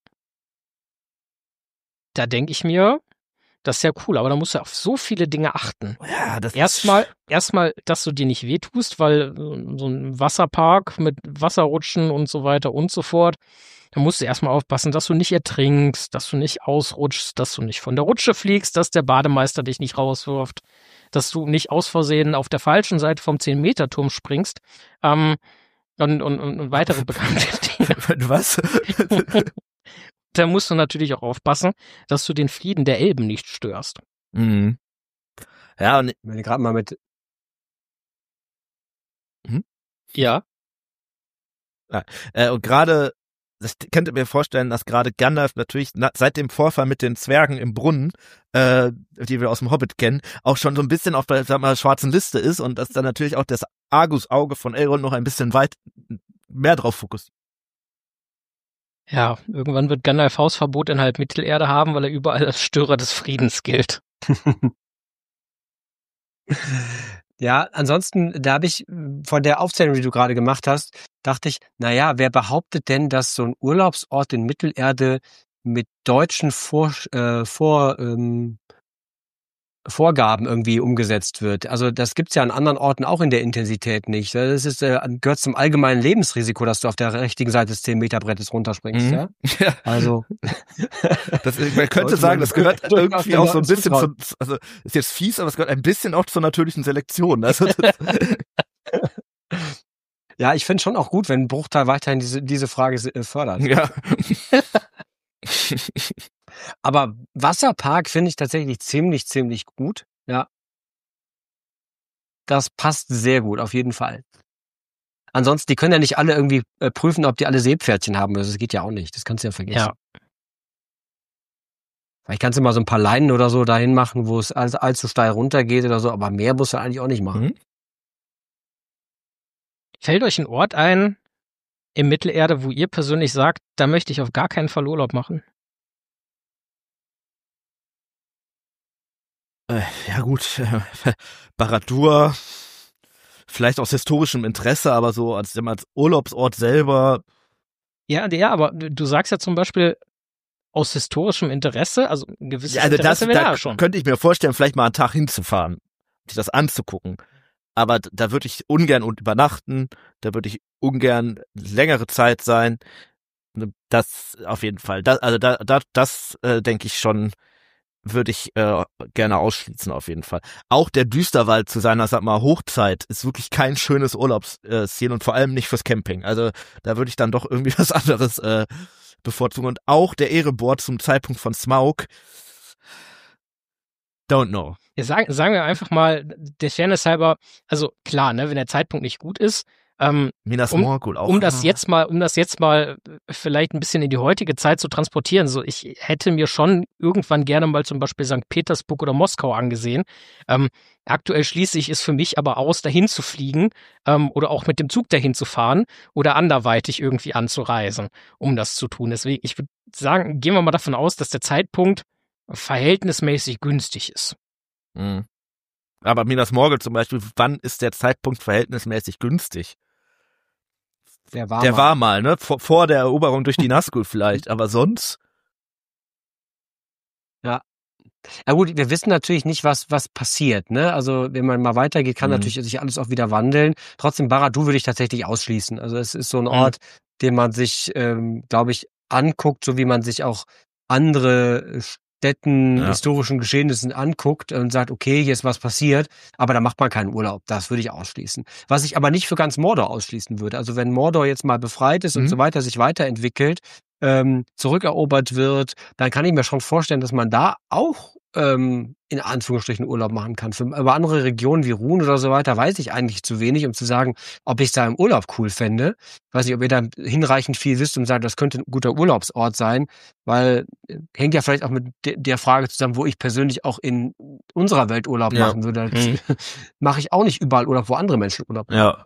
da denke ich mir, das ist ja cool, aber da musst du auf so viele Dinge achten. Ja, das Erstmal, dass du dir nicht wehtust, weil so ein Wasserpark mit Wasserrutschen und so weiter und so fort, Da musst du erstmal aufpassen, dass du nicht ertrinkst, dass du nicht ausrutschst, dass du nicht von der Rutsche fliegst, dass der Bademeister dich nicht rauswirft, dass du nicht aus Versehen auf der falschen Seite vom 10-Meter-Turm springst, und weitere bekannte Dinge. Was? Da musst du natürlich auch aufpassen, dass du den Frieden der Elben nicht störst. Mhm. Ja, und Wenn ihr gerade mal mit Ja. und gerade, das könnt ihr mir vorstellen, dass gerade Gandalf natürlich seit dem Vorfall mit den Zwergen im Brunnen, die wir aus dem Hobbit kennen, auch schon so ein bisschen auf der, sag mal, schwarzen Liste ist und dass dann natürlich auch das Argusauge von Elrond noch ein bisschen weit mehr drauf fokussiert. Ja, irgendwann wird Gandalf Hausverbot in halb Mittelerde haben, weil er überall als Störer des Friedens gilt. Ja, ansonsten, da habe ich von der Aufzählung, die du gerade gemacht hast, dachte ich, naja, wer behauptet denn, dass so ein Urlaubsort in Mittelerde mit deutschen Vorgaben irgendwie umgesetzt wird? Also das gibt's ja an anderen Orten auch in der Intensität nicht. Das ist gehört zum allgemeinen Lebensrisiko, dass du auf der richtigen Seite des 10-Meter-Brettes runterspringst. Mhm. Ja? Ja. Also Man könnte sagen, das gehört durchaus irgendwie den auch so ein Leuten bisschen zutrauen. also ist jetzt fies, aber es gehört ein bisschen auch zur natürlichen Selektion. Also das, Ja, ich finde schon auch gut, wenn Bruchtal weiterhin diese Frage fördert. ja. Aber Wasserpark finde ich tatsächlich ziemlich gut. Ja. Das passt sehr gut, auf jeden Fall. Ansonsten, die können ja nicht alle irgendwie prüfen, ob die alle Seepferdchen haben müssen. Das geht ja auch nicht. Das kannst du ja vergessen. Ja. Vielleicht kannst du mal so ein paar Leinen oder so dahin machen, wo es allzu steil runtergeht oder so, aber mehr musst du eigentlich auch nicht machen. Mhm. Fällt euch ein Ort ein im Mittelerde, wo ihr persönlich sagt, da möchte ich auf gar keinen Fall Urlaub machen? Ja gut, Barad-dûr, vielleicht aus historischem Interesse, aber so als Urlaubsort selber. Ja, aber du sagst ja zum Beispiel aus historischem Interesse, also ein gewisses Ja, also Interesse wäre da da schon. könnte ich mir vorstellen, vielleicht mal einen Tag hinzufahren, sich das anzugucken. Aber da würde ich ungern übernachten, da würde ich ungern längere Zeit sein. Das auf jeden Fall. Das denke ich schon, würde ich gerne ausschließen auf jeden Fall. Auch der Düsterwald zu seiner, sag mal, Hochzeit ist wirklich kein schönes Urlaubsziel und vor allem nicht fürs Camping. Also da würde ich dann doch irgendwie was anderes bevorzugen. Und auch der Erebor zum Zeitpunkt von Smaug. Don't know. Ja, sagen wir einfach mal, der Fairness halber, also klar, ne, wenn der Zeitpunkt nicht gut ist, Minas Morgul auch. um das jetzt mal vielleicht ein bisschen in die heutige Zeit zu transportieren. So, ich hätte mir schon irgendwann gerne mal zum Beispiel St. Petersburg oder Moskau angesehen. Aktuell schließe ich es für mich aber aus, dahin zu fliegen, oder auch mit dem Zug dahin zu fahren oder anderweitig irgendwie anzureisen, um das zu tun. Deswegen, ich würde sagen, gehen wir mal davon aus, dass der Zeitpunkt verhältnismäßig günstig ist. Mhm. Aber Minas Morgul zum Beispiel, wann ist der Zeitpunkt verhältnismäßig günstig? Der war mal, ne? Vor der Eroberung durch die Nazgul vielleicht, aber sonst? Ja. Ja gut, wir wissen natürlich nicht, was passiert, ne? Also wenn man mal weitergeht, kann natürlich sich alles auch wieder wandeln. Trotzdem, Barad-dûr würde ich tatsächlich ausschließen. Also es ist so ein Ort, den man sich, glaube ich, anguckt, so wie man sich auch andere Städten, historischen Geschehnissen anguckt und sagt, okay, hier ist was passiert, aber da macht man keinen Urlaub. Das würde ich ausschließen. Was ich aber nicht für ganz Mordor ausschließen würde. Also wenn Mordor jetzt mal befreit ist und so weiter, sich weiterentwickelt, zurückerobert wird, dann kann ich mir schon vorstellen, dass man da auch in Anführungsstrichen Urlaub machen kann. Über andere Regionen wie Rhun oder so weiter weiß ich eigentlich zu wenig, um zu sagen, ob ich es da im Urlaub cool fände. Ich weiß nicht, ob ihr da hinreichend viel wisst, um zu sagen, das könnte ein guter Urlaubsort sein, weil hängt ja vielleicht auch mit der Frage zusammen, wo ich persönlich auch in unserer Welt Urlaub machen würde. Mache ich auch nicht überall Urlaub, wo andere Menschen Urlaub machen.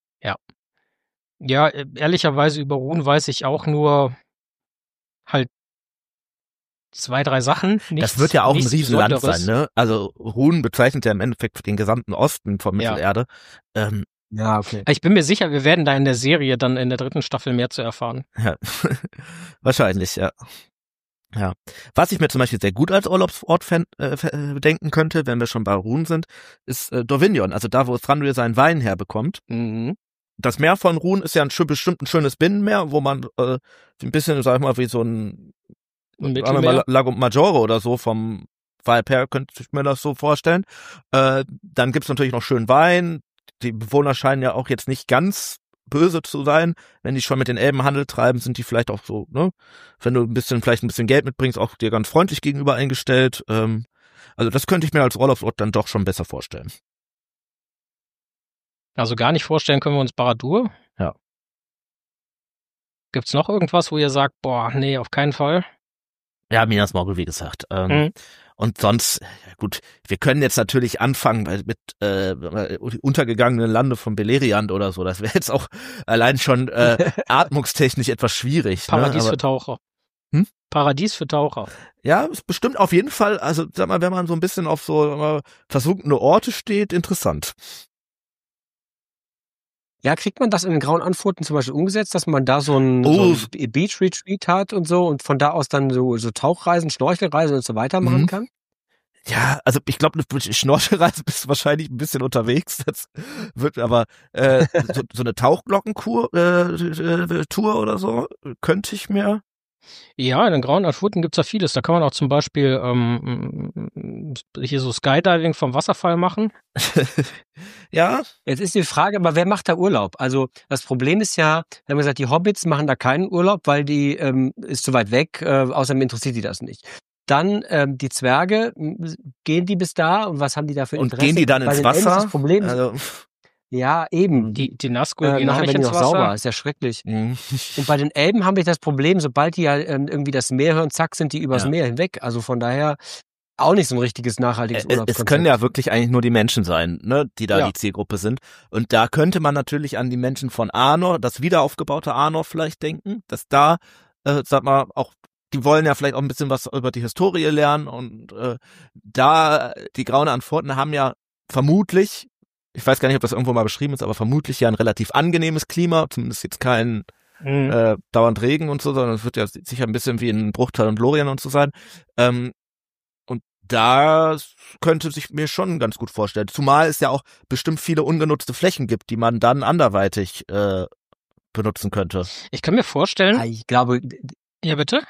Ja, ehrlicherweise über Rhun weiß ich auch nur halt 2, 3 Sachen. Das wird ja auch ein Riesenland sein, ne? Also Rhun bezeichnet ja im Endeffekt den gesamten Osten von Mittelerde. Ja, okay. Ich bin mir sicher, wir werden da in der Serie dann in der 3. Staffel mehr zu erfahren. Ja, wahrscheinlich, ja. Ja. Was ich mir zum Beispiel sehr gut als Urlaubsort denken könnte, wenn wir schon bei Rhun sind, ist Dovinion, also da, wo Thranduil seinen Wein herbekommt. Mhm. das Meer von Rhun ist ja bestimmt ein schönes Binnenmeer, wo man ein bisschen, sag ich mal, wie so ein Lago Maggiore oder so vom Vibe her, könnte ich mir das so vorstellen. Dann gibt's natürlich noch schön Wein. Die Bewohner scheinen ja auch jetzt nicht ganz böse zu sein. Wenn die schon mit den Elben Handel treiben, sind die vielleicht auch so, ne? Wenn du vielleicht ein bisschen Geld mitbringst, auch dir ganz freundlich gegenüber eingestellt. Also das könnte ich mir als Urlaubsort dann doch schon besser vorstellen. Also gar nicht vorstellen können wir uns Barad-dûr. Ja. Gibt's noch irgendwas, wo ihr sagt, boah, nee, auf keinen Fall? Ja, Minas Morgul, wie gesagt. Und sonst, ja gut, wir können jetzt natürlich anfangen mit untergegangenen Lande von Beleriand oder so. Das wäre jetzt auch allein schon atmungstechnisch etwas schwierig. Paradies ne? für Taucher. Paradies für Taucher. Ja, ist bestimmt auf jeden Fall, also sag mal, wenn man so ein bisschen auf so versunkene Orte steht, interessant. Ja, kriegt man das in den Grauen Anfurten zum Beispiel umgesetzt, dass man da so ein Beach-Retreat hat und so und von da aus dann so Tauchreisen, Schnorchelreisen und so weiter machen kann? Ja, also ich glaube, eine Schnorchelreise bist du wahrscheinlich ein bisschen unterwegs. Das wird aber so eine Tauchglockenkur Tour oder so könnte ich mir. Ja, in den Grauen Anfurten gibt's ja vieles. Da kann man auch zum Beispiel hier so Skydiving vom Wasserfall machen. Ja. Jetzt ist die Frage, aber wer macht da Urlaub? Also das Problem ist ja, wir haben gesagt, die Hobbits machen da keinen Urlaub, weil die ist zu weit weg, außerdem interessiert die das nicht. Dann die Zwerge, gehen die bis da und was haben die da für Interesse? Und gehen die dann ins Wasser? Das Problem ist, also, ja, eben. Die Nazgul gehen auch nicht werden die ins noch Wasser. sauber, ist ja schrecklich. Und bei den Elben haben wir das Problem, sobald die ja irgendwie das Meer hören, zack, sind die übers Meer hinweg. Also von daher auch nicht so ein richtiges nachhaltiges Urlaubskonzept. Es können ja wirklich eigentlich nur die Menschen sein, ne, die da die Zielgruppe sind. Und da könnte man natürlich an die Menschen von Arnor, das wiederaufgebaute Arnor vielleicht denken, dass da, sag mal, auch die wollen ja vielleicht auch ein bisschen was über die Historie lernen und da die Grauen Anfurten haben ja vermutlich, ich weiß gar nicht, ob das irgendwo mal beschrieben ist, aber vermutlich ja ein relativ angenehmes Klima, zumindest jetzt kein dauernd Regen und so, sondern es wird ja sicher ein bisschen wie in Bruchtal und Lorien und so sein. Und da könnte sich mir schon ganz gut vorstellen. Zumal es ja auch bestimmt viele ungenutzte Flächen gibt, die man dann anderweitig benutzen könnte. Ich kann mir vorstellen. Ich glaube. Ja, bitte?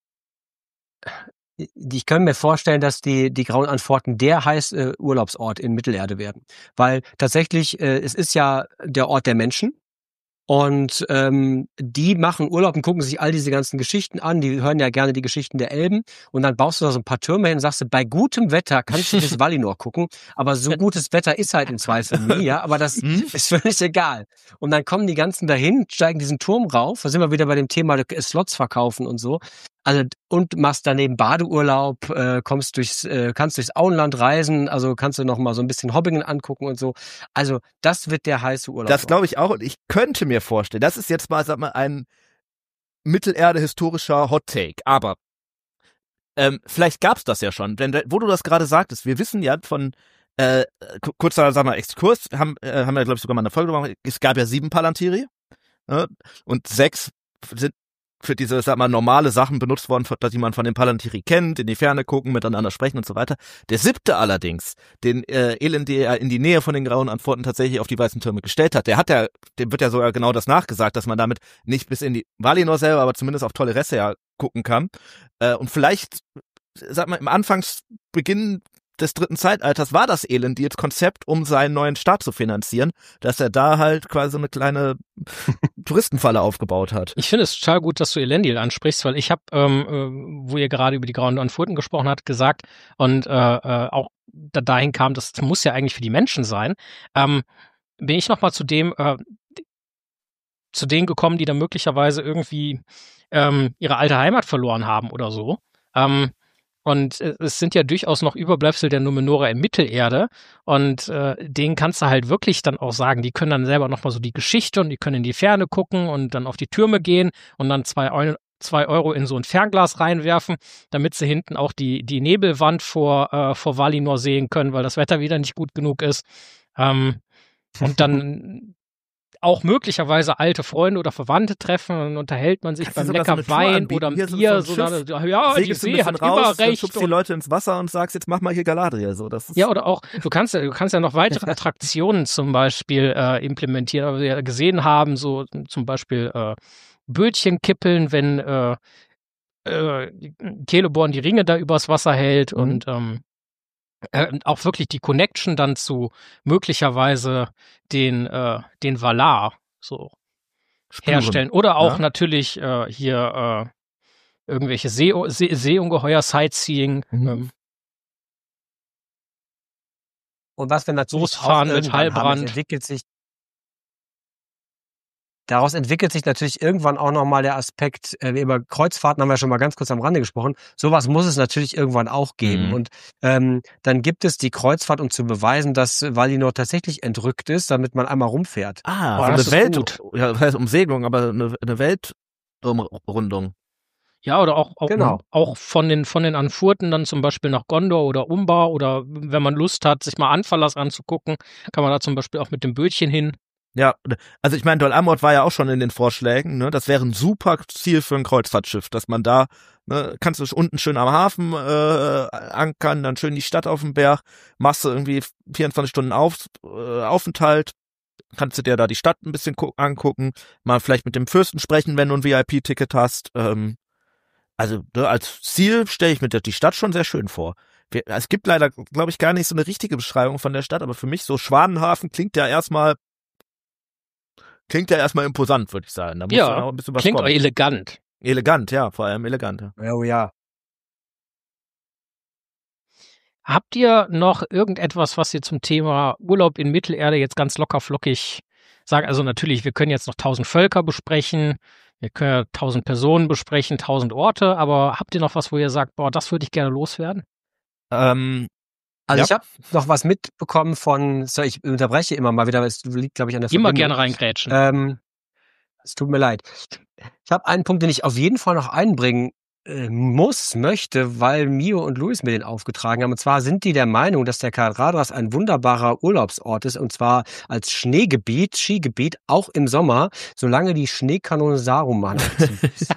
Ich kann mir vorstellen, dass die Grauen Anfurten der heiße Urlaubsort in Mittelerde werden. Weil tatsächlich, es ist ja der Ort der Menschen. Und die machen Urlaub und gucken sich all diese ganzen Geschichten an. Die hören ja gerne die Geschichten der Elben. Und dann baust du da so ein paar Türme hin und sagst du, bei gutem Wetter kannst du bis Valinor gucken. Aber so gutes Wetter ist halt im Zweifel nie, ja. Aber das ist völlig egal. Und dann kommen die ganzen dahin, steigen diesen Turm rauf. Da sind wir wieder bei dem Thema Slots verkaufen und so. Also, und machst daneben Badeurlaub, kannst durchs Auenland reisen, also kannst du noch mal so ein bisschen Hobbingen angucken und so. Also, das wird der heiße Urlaub. Das glaube ich auch und ich könnte mir vorstellen, das ist jetzt mal, sag mal, ein Mittelerde-historischer Hot-Take, aber vielleicht gab's das ja schon, denn wo du das gerade sagtest, wir wissen ja von kurzer, sag mal, Exkurs, haben wir, glaube ich, sogar mal eine Folge gemacht, es gab ja 7 Palantiri und 6 sind für diese, sag mal, normale Sachen benutzt worden, die man von den Palantiri kennt, in die Ferne gucken, miteinander sprechen und so weiter. Der 7. allerdings, den Elendil in die Nähe von den Grauen Anfurten tatsächlich auf die weißen Türme gestellt hat, dem wird ja sogar genau das nachgesagt, dass man damit nicht bis in die Valinor selber, aber zumindest auf Toleresse ja gucken kann. Und vielleicht, sag mal, im Anfangsbeginn des 3. Zeitalters war das Elendils Konzept, um seinen neuen Staat zu finanzieren, dass er da halt quasi eine kleine Touristenfalle aufgebaut hat. Ich finde es total gut, dass du Elendil ansprichst, weil ich habe, wo ihr gerade über die Grauen Anfurten gesprochen habt, gesagt und auch dahin kam, das muss ja eigentlich für die Menschen sein, bin ich nochmal zu denen gekommen, die da möglicherweise irgendwie ihre alte Heimat verloren haben oder so. Und es sind ja durchaus noch Überbleibsel der Numenora in Mittelerde und denen kannst du halt wirklich dann auch sagen, die können dann selber nochmal so die Geschichte und die können in die Ferne gucken und dann auf die Türme gehen und dann 2 Euro in so ein Fernglas reinwerfen, damit sie hinten auch die Nebelwand vor Valinor sehen können, weil das Wetter wieder nicht gut genug ist. Und dann auch möglicherweise alte Freunde oder Verwandte treffen, dann unterhält man sich Kannst du beim sogar so lecker eine Tour Wein anbieten. oder einem Hier so Bier, ein so, Schiff, ja, die segelst du ein See bisschen hat raus, immer dann recht. schubst die Leute ins Wasser und sagst, jetzt mach mal hier Galadriel. So, das ist Ja, oder auch, du kannst ja noch weitere Attraktionen zum Beispiel implementieren, aber wir ja gesehen haben, so zum Beispiel Bötchen kippeln, wenn Celeborn die Ringe da übers Wasser hält und auch wirklich die Connection dann zu möglicherweise den Valar so spüren. herstellen. Oder auch Ja. natürlich hier irgendwelche Seeungeheuer, Sightseeing, Und was wir natürlich auch Losfahren mit irgendwann haben, Heilbrand. Daraus entwickelt sich natürlich irgendwann auch nochmal der Aspekt, über Kreuzfahrten haben wir schon mal ganz kurz am Rande gesprochen, sowas muss es natürlich irgendwann auch geben. Mhm. Und dann gibt es die Kreuzfahrt, um zu beweisen, dass Valinor tatsächlich entrückt ist, damit man einmal rumfährt. Ah, Oh, so das eine ist gut. ja, das heißt Umsegelung, aber eine Weltrundung. Ja, oder auch Genau. auch von den Anfurten dann zum Beispiel nach Gondor oder Umbar oder wenn man Lust hat, sich mal Anfalas anzugucken, kann man da zum Beispiel auch mit dem Bötchen hin. Ja, also ich meine, Dol Amroth war ja auch schon in den Vorschlägen, ne? Das wäre ein super Ziel für ein Kreuzfahrtschiff, dass man da, ne, kannst du unten schön am Hafen ankern, dann schön die Stadt auf dem Berg, machst du irgendwie 24 Stunden Aufenthalt, kannst du dir da die Stadt ein bisschen angucken, mal vielleicht mit dem Fürsten sprechen, wenn du ein VIP-Ticket hast. Also ne, als Ziel stelle ich mir die Stadt schon sehr schön vor. Es gibt leider, glaube ich, gar nicht so eine richtige Beschreibung von der Stadt, aber für mich so Schwanenhafen klingt ja erstmal imposant, würde ich sagen. Da muss dann auch ein bisschen was klingt auch kommen. elegant. Elegant, ja, vor allem elegant. Ja. Oh ja. Habt ihr noch irgendetwas, was ihr zum Thema Urlaub in Mittelerde jetzt ganz locker flockig sagt? Also natürlich, wir können jetzt noch 1000 Völker besprechen, wir können ja 1000 Personen besprechen, 1000 Orte, aber habt ihr noch was, wo ihr sagt, boah, das würde ich gerne loswerden? Also Ja. ich habe noch was mitbekommen von, so ich unterbreche immer mal wieder, weil es liegt, glaube ich, an der Immer Verbindung. gerne reingrätschen. Es tut mir leid. Ich habe einen Punkt, den ich auf jeden Fall noch einbringen möchte, weil Mio und Luis mir den aufgetragen haben. Und zwar sind die der Meinung, dass der Kalaradras ein wunderbarer Urlaubsort ist, und zwar als Skigebiet, auch im Sommer, solange die Schneekanone Saruman aktiv ist.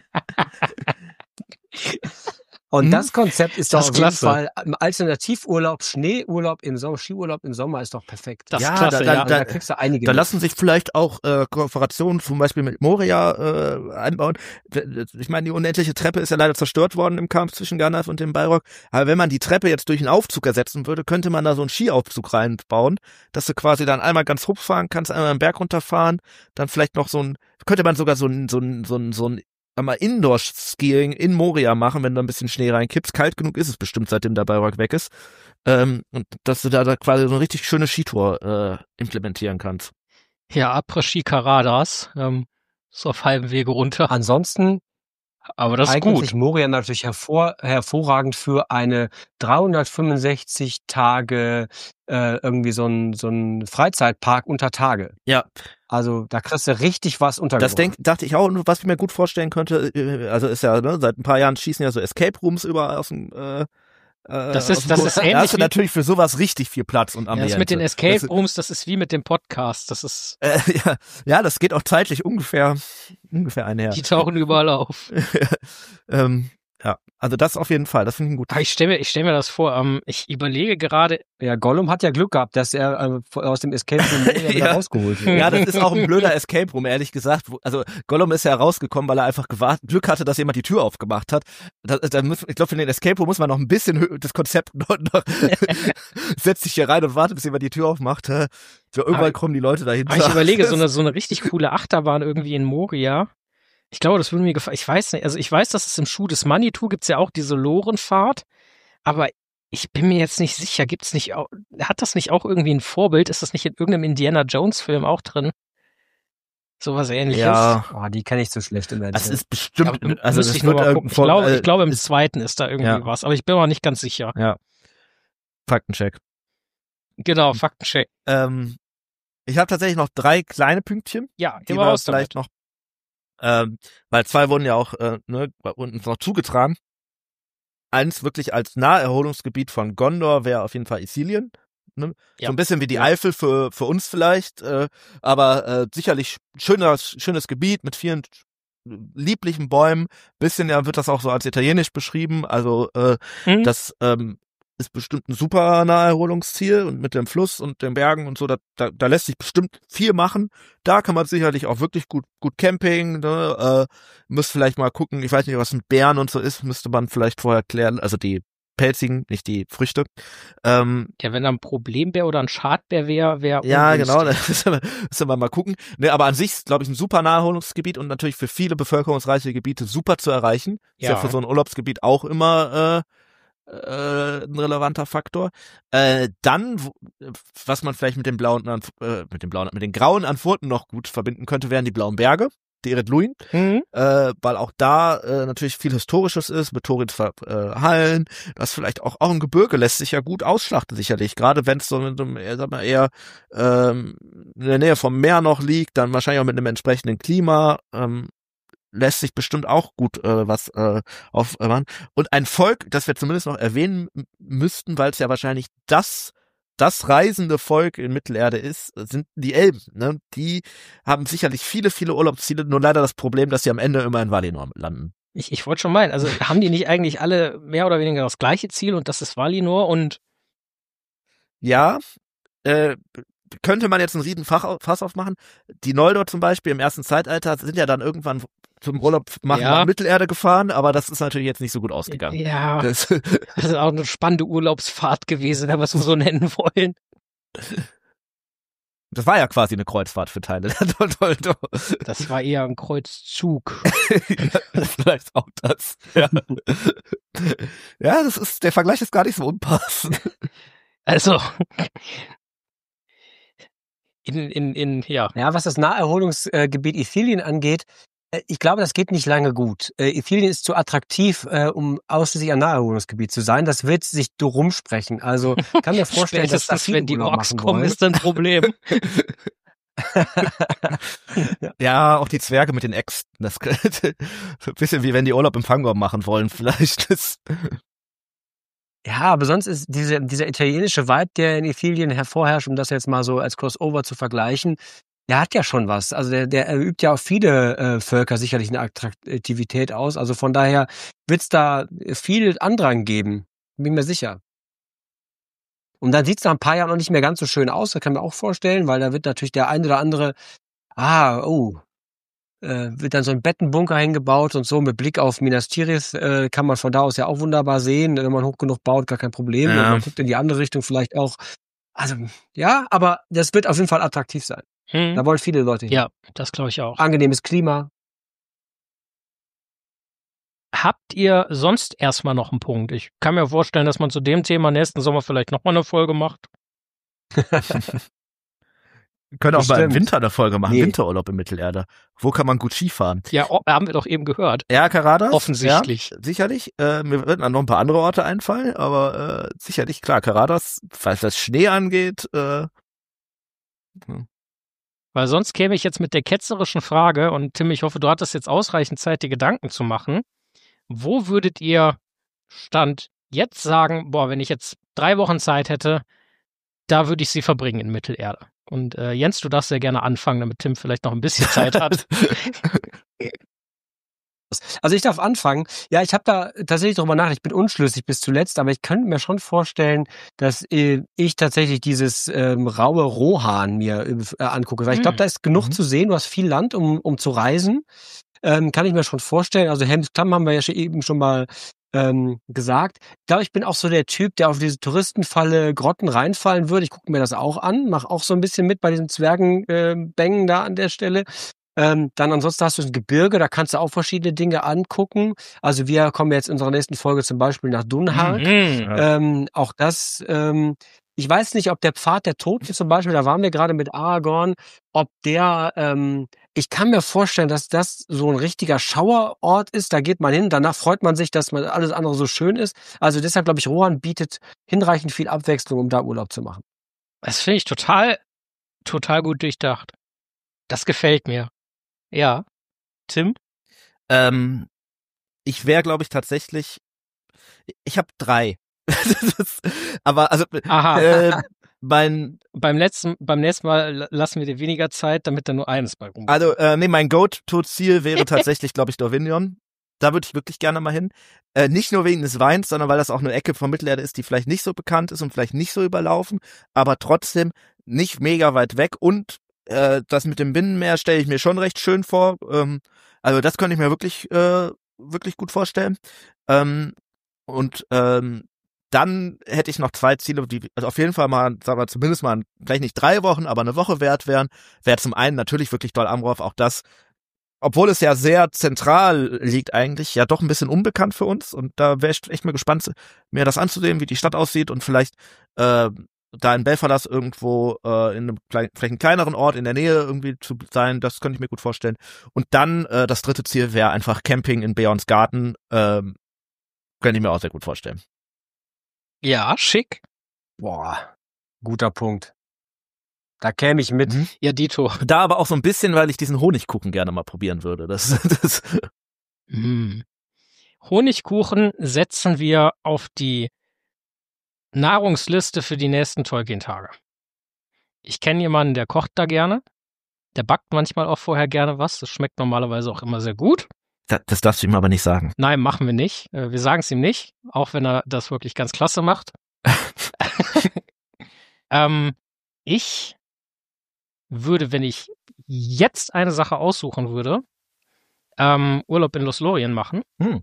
Und das Konzept ist doch Das auf ist jeden klasse. Fall Alternativurlaub, Schneeurlaub im Sommer, Skiurlaub im Sommer ist doch perfekt. Das ist Ja, klasse, da- ja. Also da kriegst du einige. Da mit. lassen sich vielleicht auch Kooperationen zum Beispiel mit Moria einbauen. Ich meine, die unendliche Treppe ist ja leider zerstört worden im Kampf zwischen Gandalf und dem Balrog. Aber wenn man die Treppe jetzt durch einen Aufzug ersetzen würde, könnte man da so einen Skiaufzug reinbauen, dass du quasi dann einmal ganz hochfahren kannst, einmal einen Berg runterfahren, dann vielleicht noch könnte man sogar so ein einmal Indoor-Skiing in Moria machen, wenn du ein bisschen Schnee reinkippst. Kalt genug ist es bestimmt, seitdem der Balrog weg ist. Und dass du da quasi so eine richtig schöne Skitour implementieren kannst. Ja, Après-Ski Karadas, so auf halbem Wege runter. Ansonsten Aber das ist eignet gut. sich Moria natürlich hervorragend für eine 365 Tage irgendwie so ein Freizeitpark unter Tage. Ja. Also da kriegst du richtig was untergebracht. Dachte ich auch, und was ich mir gut vorstellen könnte, also ist ja, ne, seit ein paar Jahren schießen ja so Escape Rooms überall aus dem Das ist da ähnlich hast du wie- natürlich für sowas richtig viel Platz und Ja, Ambiente. das mit den Escape Das- Rooms, das ist wie mit dem Podcast. Das ist, ja, das geht auch zeitlich ungefähr einher. die tauchen überall auf. Ja, also das auf jeden Fall, das finde ich gut. Aber ich stell mir das vor. Ich überlege gerade, Ja, Gollum hat ja Glück gehabt, dass er aus dem Escape Room Moria wieder Ja. rausgeholt wird. Ja, das ist auch ein blöder Escape Room, ehrlich gesagt. Also Gollum ist ja rausgekommen, weil er einfach Glück hatte, dass jemand die Tür aufgemacht hat. Ich glaube, für den Escape Room muss man noch ein bisschen das Konzept noch setzt sich hier rein und wartet, bis jemand die Tür aufmacht. So, irgendwann Aber- kommen die Leute dahinter. aber ich überlege, so eine richtig coole Achterbahn irgendwie in Moria. Ich glaube, das würde mir gefallen. Ich weiß nicht, also ich weiß, dass es im Schuh des Manitou gibt's ja auch diese Lorenfahrt, aber ich bin mir jetzt nicht sicher, hat das nicht auch irgendwie ein Vorbild? Ist das nicht in irgendeinem Indiana Jones Film auch drin? Sowas ähnliches? Ja, Oh, die kenne ich so schlecht im das Endeffekt. ist bestimmt, Ja, also müsste das ich nur wird mal gucken. irgendein Ich glaube, im ist zweiten ist da irgendwie ja. was, aber ich bin mir nicht ganz sicher. Faktencheck. Genau, Faktencheck. Ich habe tatsächlich noch 3 kleine Pünktchen, Ja, die immer wir raus vielleicht damit. noch, weil 2 wurden ja auch bei uns noch zugetragen. Eins wirklich als Naherholungsgebiet von Gondor wäre auf jeden Fall Ithilien. Ne? Ja. So ein bisschen wie die Eifel für uns vielleicht, aber sicherlich schönes Gebiet mit vielen lieblichen Bäumen. Bisschen ja wird das auch so als italienisch beschrieben. Also das ist bestimmt ein super Naherholungsziel und mit dem Fluss und den Bergen und so, da lässt sich bestimmt viel machen. Da kann man sicherlich auch wirklich gut Camping, ne? Müsst vielleicht mal gucken, ich weiß nicht, was mit Bären und so ist, müsste man vielleicht vorher klären, also die pelzigen, nicht die Früchte. Ja, wenn da ein Problembär oder ein Schadbär wäre Ja, ungünstig. genau, da müssen wir mal gucken. Ne, aber an sich, glaube ich, ein super Naherholungsgebiet und natürlich für viele bevölkerungsreiche Gebiete super zu erreichen. Ist ja für so ein Urlaubsgebiet auch immer ein relevanter Faktor. Dann, was man vielleicht mit den grauen Antworten noch gut verbinden könnte, wären die Blauen Berge, die Eret Luin, weil auch da natürlich viel Historisches ist, mit Hallen, das vielleicht auch ein Gebirge lässt sich ja gut ausschlachten sicherlich, gerade wenn es so mit einem, sag mal, eher in der Nähe vom Meer noch liegt, dann wahrscheinlich auch mit einem entsprechenden Klima, lässt sich bestimmt auch gut was aufmachen. Und ein Volk, das wir zumindest noch erwähnen müssten, weil es ja wahrscheinlich das reisende Volk in Mittelerde ist, sind die Elben. Ne? Die haben sicherlich viele, viele Urlaubsziele, nur leider das Problem, dass sie am Ende immer in Valinor landen. Ich wollte schon meinen, also haben die nicht eigentlich alle mehr oder weniger das gleiche Ziel und das ist Valinor und ja, könnte man jetzt einen riesen Fass aufmachen. Die Noldor zum Beispiel im ersten Zeitalter sind ja dann irgendwann zum Urlaub machen nach Mittelerde gefahren, aber das ist natürlich jetzt nicht so gut ausgegangen. Ja, das ist auch eine spannende Urlaubsfahrt gewesen, wenn wir es so nennen wollen. Das war ja quasi eine Kreuzfahrt für Teile der Noldor. Das war eher ein Kreuzzug. Ja, vielleicht auch das. Ja. Ja, der Vergleich ist gar nicht so unpassend. Also ja. Ja, was das Naherholungsgebiet Ithilien angeht, ich glaube, das geht nicht lange gut. Ithilien ist zu attraktiv, um ausschließlich ein Naherholungsgebiet zu sein. Das wird sich rumsprechen. Also kann mir vorstellen, dass da viele wenn die Urlaub Orks machen kommen, wollen. ist ein Problem. Ja, auch die Zwerge mit den Äxten. Das so ein bisschen wie wenn die Urlaub im Fangorn machen wollen, vielleicht. Ja, aber sonst ist dieser italienische Vibe, der in Ithilien hervorherrscht, um das jetzt mal so als Crossover zu vergleichen, der hat ja schon was. Also der übt ja auf viele Völker sicherlich eine Attraktivität aus. Also von daher wird's da viel Andrang geben. Bin mir sicher. Und dann sieht's nach ein paar Jahren noch nicht mehr ganz so schön aus. Das kann man auch vorstellen, weil da wird natürlich der ein oder andere, wird dann so ein Bettenbunker hingebaut und so mit Blick auf Minas Tirith kann man von da aus ja auch wunderbar sehen. Wenn man hoch genug baut, gar kein Problem. Ja. Und man guckt in die andere Richtung vielleicht auch. Also, ja, aber das wird auf jeden Fall attraktiv sein. Da wollen viele Leute hin. Ja, das glaube ich auch. Angenehmes Klima. Habt ihr sonst erstmal noch einen Punkt? Ich kann mir vorstellen, dass man zu dem Thema nächsten Sommer vielleicht nochmal eine Folge macht. Wir können auch mal im Bestimmt. Winter eine Folge machen, Nee. Winterurlaub in Mittelerde. Wo kann man gut Skifahren? Ja, haben wir doch eben gehört. Ja, Karadas? Offensichtlich. Ja, sicherlich. Mir würden dann noch ein paar andere Orte einfallen, aber sicherlich, klar, Karadas, was das Schnee angeht, Weil sonst käme ich jetzt mit der ketzerischen Frage, und Tim, ich hoffe, du hattest jetzt ausreichend Zeit, dir Gedanken zu machen. Wo würdet ihr Stand jetzt sagen, wenn ich jetzt 3 Wochen Zeit hätte, da würde ich sie verbringen in Mittelerde? Und Jens, du darfst sehr gerne anfangen, damit Tim vielleicht noch ein bisschen Zeit hat. Also ich darf anfangen. Ja, ich habe da tatsächlich drüber nachgedacht. Ich bin unschlüssig bis zuletzt, aber ich könnte mir schon vorstellen, dass ich tatsächlich dieses raue Rohan mir angucke. Weil ich glaube, da ist genug zu sehen. Du hast viel Land, um zu reisen. Kann ich mir schon vorstellen. Also Helmsklamm haben wir ja eben schon mal gesagt. Ich glaube, ich bin auch so der Typ, der auf diese Touristenfalle Grotten reinfallen würde. Ich gucke mir das auch an, mache auch so ein bisschen mit bei diesen Zwergenbängen da an der Stelle. Dann ansonsten hast du ein Gebirge, da kannst du auch verschiedene Dinge angucken. Also wir kommen jetzt in unserer nächsten Folge zum Beispiel nach Dunhark. Auch das, ich weiß nicht, ob der Pfad der Toten zum Beispiel, da waren wir gerade mit Aragorn, ob der, ich kann mir vorstellen, dass das so ein richtiger Schauerort ist. Da geht man hin, danach freut man sich, dass man alles andere so schön ist. Also deshalb glaube ich, Rohan bietet hinreichend viel Abwechslung, um da Urlaub zu machen. Das finde ich total gut durchdacht. Das gefällt mir. Ja. Tim? ich wäre, glaube ich, tatsächlich, ich habe 3. Aber also, Aha. Mein, Beim nächsten Mal lassen wir dir weniger Zeit, damit da nur eines bei rum. also, mein Go-To-Ziel wäre tatsächlich, glaube ich, Dorvignon. Da würde ich wirklich gerne mal hin. Nicht nur wegen des Weins, sondern weil das auch eine Ecke von Mittelerde ist, die vielleicht nicht so bekannt ist und vielleicht nicht so überlaufen, aber trotzdem nicht mega weit weg. Und das mit dem Binnenmeer stelle ich mir schon recht schön vor. Also das könnte ich mir wirklich gut vorstellen. Dann hätte ich noch 2 Ziele, die also auf jeden Fall mal, sagen wir zumindest mal, vielleicht nicht 3 Wochen, aber eine Woche wert wären. Wäre zum einen natürlich wirklich Dol Amroth, auch das, obwohl es ja sehr zentral liegt eigentlich, ja doch ein bisschen unbekannt für uns. Und da wäre ich echt mal gespannt, mir das anzusehen, wie die Stadt aussieht und vielleicht da in Belfalas irgendwo in einem vielleicht einen kleineren Ort in der Nähe irgendwie zu sein. Das könnte ich mir gut vorstellen. Und dann das 3. Ziel wäre einfach Camping in Beorns Garten. Könnte ich mir auch sehr gut vorstellen. Ja, schick. Boah, guter Punkt. Da käme ich mit. Ja, Dito. Da aber auch so ein bisschen, weil ich diesen Honigkuchen gerne mal probieren würde. Das Honigkuchen setzen wir auf die Nahrungsliste für die nächsten Tolkien-Tage. Ich kenne jemanden, der kocht da gerne. Der backt manchmal auch vorher gerne was. Das schmeckt normalerweise auch immer sehr gut. das darfst du ihm aber nicht sagen. Nein, machen wir nicht. Wir sagen es ihm nicht, auch wenn er das wirklich ganz klasse macht. Ich würde, wenn ich jetzt eine Sache aussuchen würde, Urlaub in Lothlorien machen,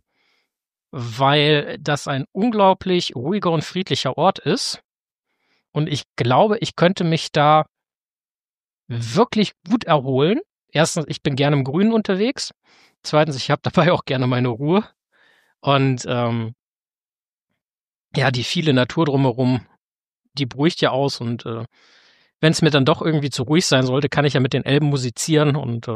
weil das ein unglaublich ruhiger und friedlicher Ort ist. Und ich glaube, ich könnte mich da wirklich gut erholen. Erstens, ich bin gerne im Grünen unterwegs. Zweitens, ich habe dabei auch gerne meine Ruhe. Und ja, die viele Natur drumherum, die beruhigt ja aus. Und wenn es mir dann doch irgendwie zu ruhig sein sollte, kann ich ja mit den Elben musizieren. Und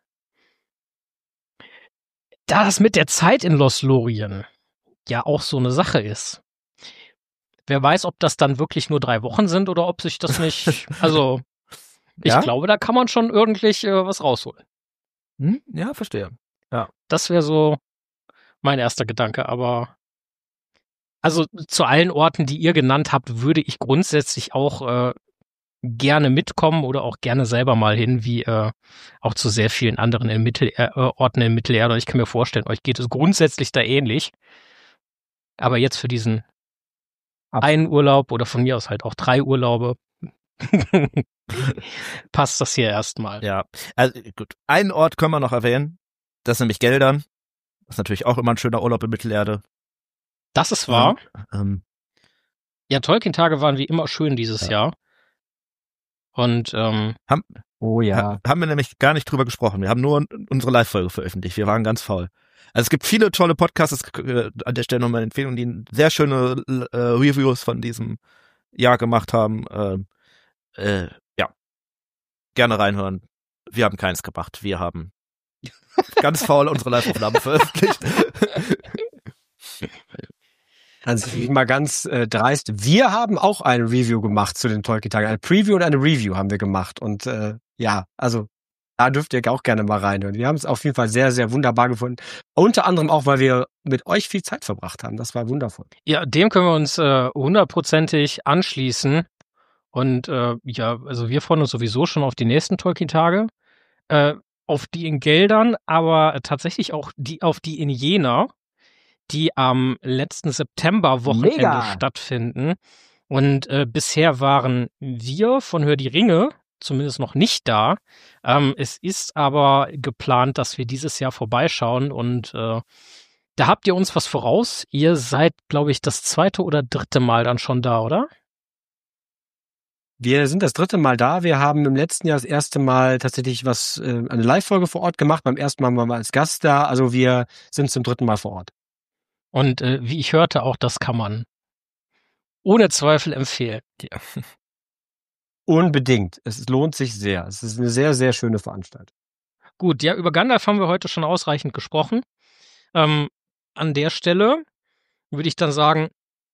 da das mit der Zeit in Lothlorien ja auch so eine Sache ist, wer weiß, ob das dann wirklich nur 3 Wochen sind oder ob sich das nicht, also ich glaube, da kann man schon irgendwie was rausholen. Ja, verstehe. Das wäre so mein erster Gedanke, aber also zu allen Orten, die ihr genannt habt, würde ich grundsätzlich auch gerne mitkommen oder auch gerne selber mal hin, wie auch zu sehr vielen anderen Orten in Mittelerde. Ich kann mir vorstellen, euch geht es grundsätzlich da ähnlich. Aber jetzt für diesen einen Urlaub oder von mir aus halt auch 3 Urlaube passt das hier erstmal. Ja, also gut. Einen Ort können wir noch erwähnen. Das ist nämlich Geldern. Das ist natürlich auch immer ein schöner Urlaub in Mittelerde. Das ist wahr. Ja, Tolkien-Tage waren wie immer schön dieses Jahr. Und haben wir nämlich gar nicht drüber gesprochen. Wir haben nur unsere Live-Folge veröffentlicht. Wir waren ganz faul. Also es gibt viele tolle Podcasts, an der Stelle nochmal eine Empfehlung, die sehr schöne Reviews von diesem Jahr gemacht haben. Ja, gerne reinhören. Wir haben keins gemacht. Wir haben ganz faul unsere Live-Aufnahmen veröffentlicht. Also mal ganz dreist. Wir haben auch eine Review gemacht zu den Tolkien-Tagen. Eine Preview und eine Review haben wir gemacht. Und ja, also da dürft ihr auch gerne mal reinhören. Wir haben es auf jeden Fall sehr, sehr wunderbar gefunden. Unter anderem auch, weil wir mit euch viel Zeit verbracht haben. Das war wundervoll. Ja, dem können wir uns 100%ig anschließen. Und ja, also wir freuen uns sowieso schon auf die nächsten Tolkien-Tage. Auf die in Geldern, aber tatsächlich auch auf die in Jena, die am letzten September-Wochenende stattfinden. Und bisher waren wir von Hör die Ringe zumindest noch nicht da. Es ist aber geplant, dass wir dieses Jahr vorbeischauen und da habt ihr uns was voraus. Ihr seid, glaube ich, das 2. oder 3. Mal dann schon da, oder? Wir sind das 3. Mal da. Wir haben im letzten Jahr das erste Mal tatsächlich eine Live-Folge vor Ort gemacht. Beim ersten Mal waren wir als Gast da. Also wir sind zum 3. Mal vor Ort. Und wie ich hörte, auch das kann man ohne Zweifel empfehlen. Ja. Unbedingt. Es lohnt sich sehr. Es ist eine sehr, sehr schöne Veranstaltung. Gut, ja, über Gandalf haben wir heute schon ausreichend gesprochen. An der Stelle würde ich dann sagen,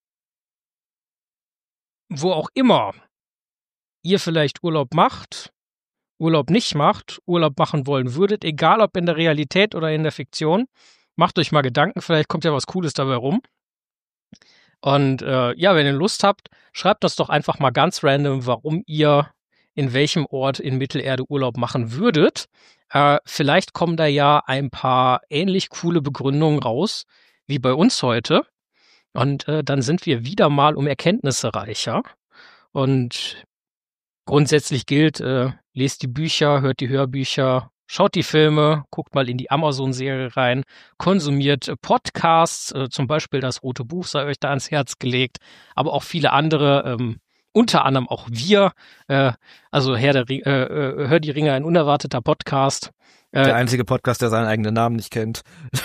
wo auch immer ihr vielleicht Urlaub macht, Urlaub nicht macht, Urlaub machen wollen würdet, egal ob in der Realität oder in der Fiktion, macht euch mal Gedanken, vielleicht kommt ja was Cooles dabei rum. Und ja, wenn ihr Lust habt, schreibt uns doch einfach mal ganz random, warum ihr in welchem Ort in Mittelerde Urlaub machen würdet. Vielleicht kommen da ja ein paar ähnlich coole Begründungen raus, wie bei uns heute. Und dann sind wir wieder mal um Erkenntnisse reicher. Und grundsätzlich gilt, lest die Bücher, hört die Hörbücher, schaut die Filme, guckt mal in die Amazon-Serie rein, konsumiert Podcasts, zum Beispiel das Rote Buch sei euch da ans Herz gelegt, aber auch viele andere, unter anderem auch wir, also Hör die Ringe, ein unerwarteter Podcast. Der einzige Podcast, der seinen eigenen Namen nicht kennt.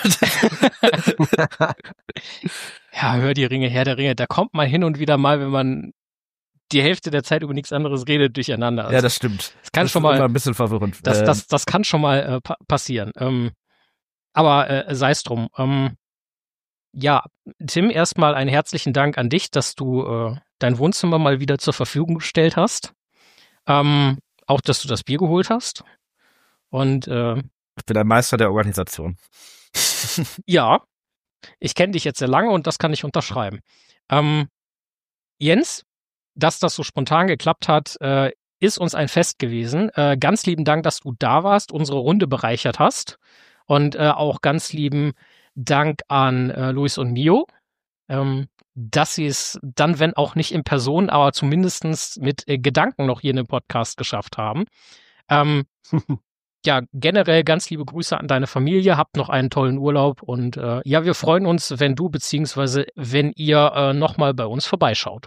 Ja, Hör die Ringe, Herr der Ringe, da kommt man hin und wieder mal, wenn man die Hälfte der Zeit über nichts anderes redet, durcheinander. Also, ja, das stimmt. Das kann das schon ist mal immer ein bisschen verwirrend. Das kann schon mal passieren. Aber sei es drum. Ja, Tim, erstmal einen herzlichen Dank an dich, dass du dein Wohnzimmer mal wieder zur Verfügung gestellt hast. Auch, dass du das Bier geholt hast. Und ich bin ein Meister der Organisation. ja, ich kenne dich jetzt sehr lange und das kann ich unterschreiben. Jens, dass das so spontan geklappt hat, ist uns ein Fest gewesen. Ganz lieben Dank, dass du da warst, unsere Runde bereichert hast. Und auch ganz lieben Dank an Luis und Mio, dass sie es dann, wenn auch nicht in Person, aber zumindest mit Gedanken noch hier in den Podcast geschafft haben. Ja, generell ganz liebe Grüße an deine Familie, habt noch einen tollen Urlaub und ja, wir freuen uns, wenn du beziehungsweise wenn ihr nochmal bei uns vorbeischaut.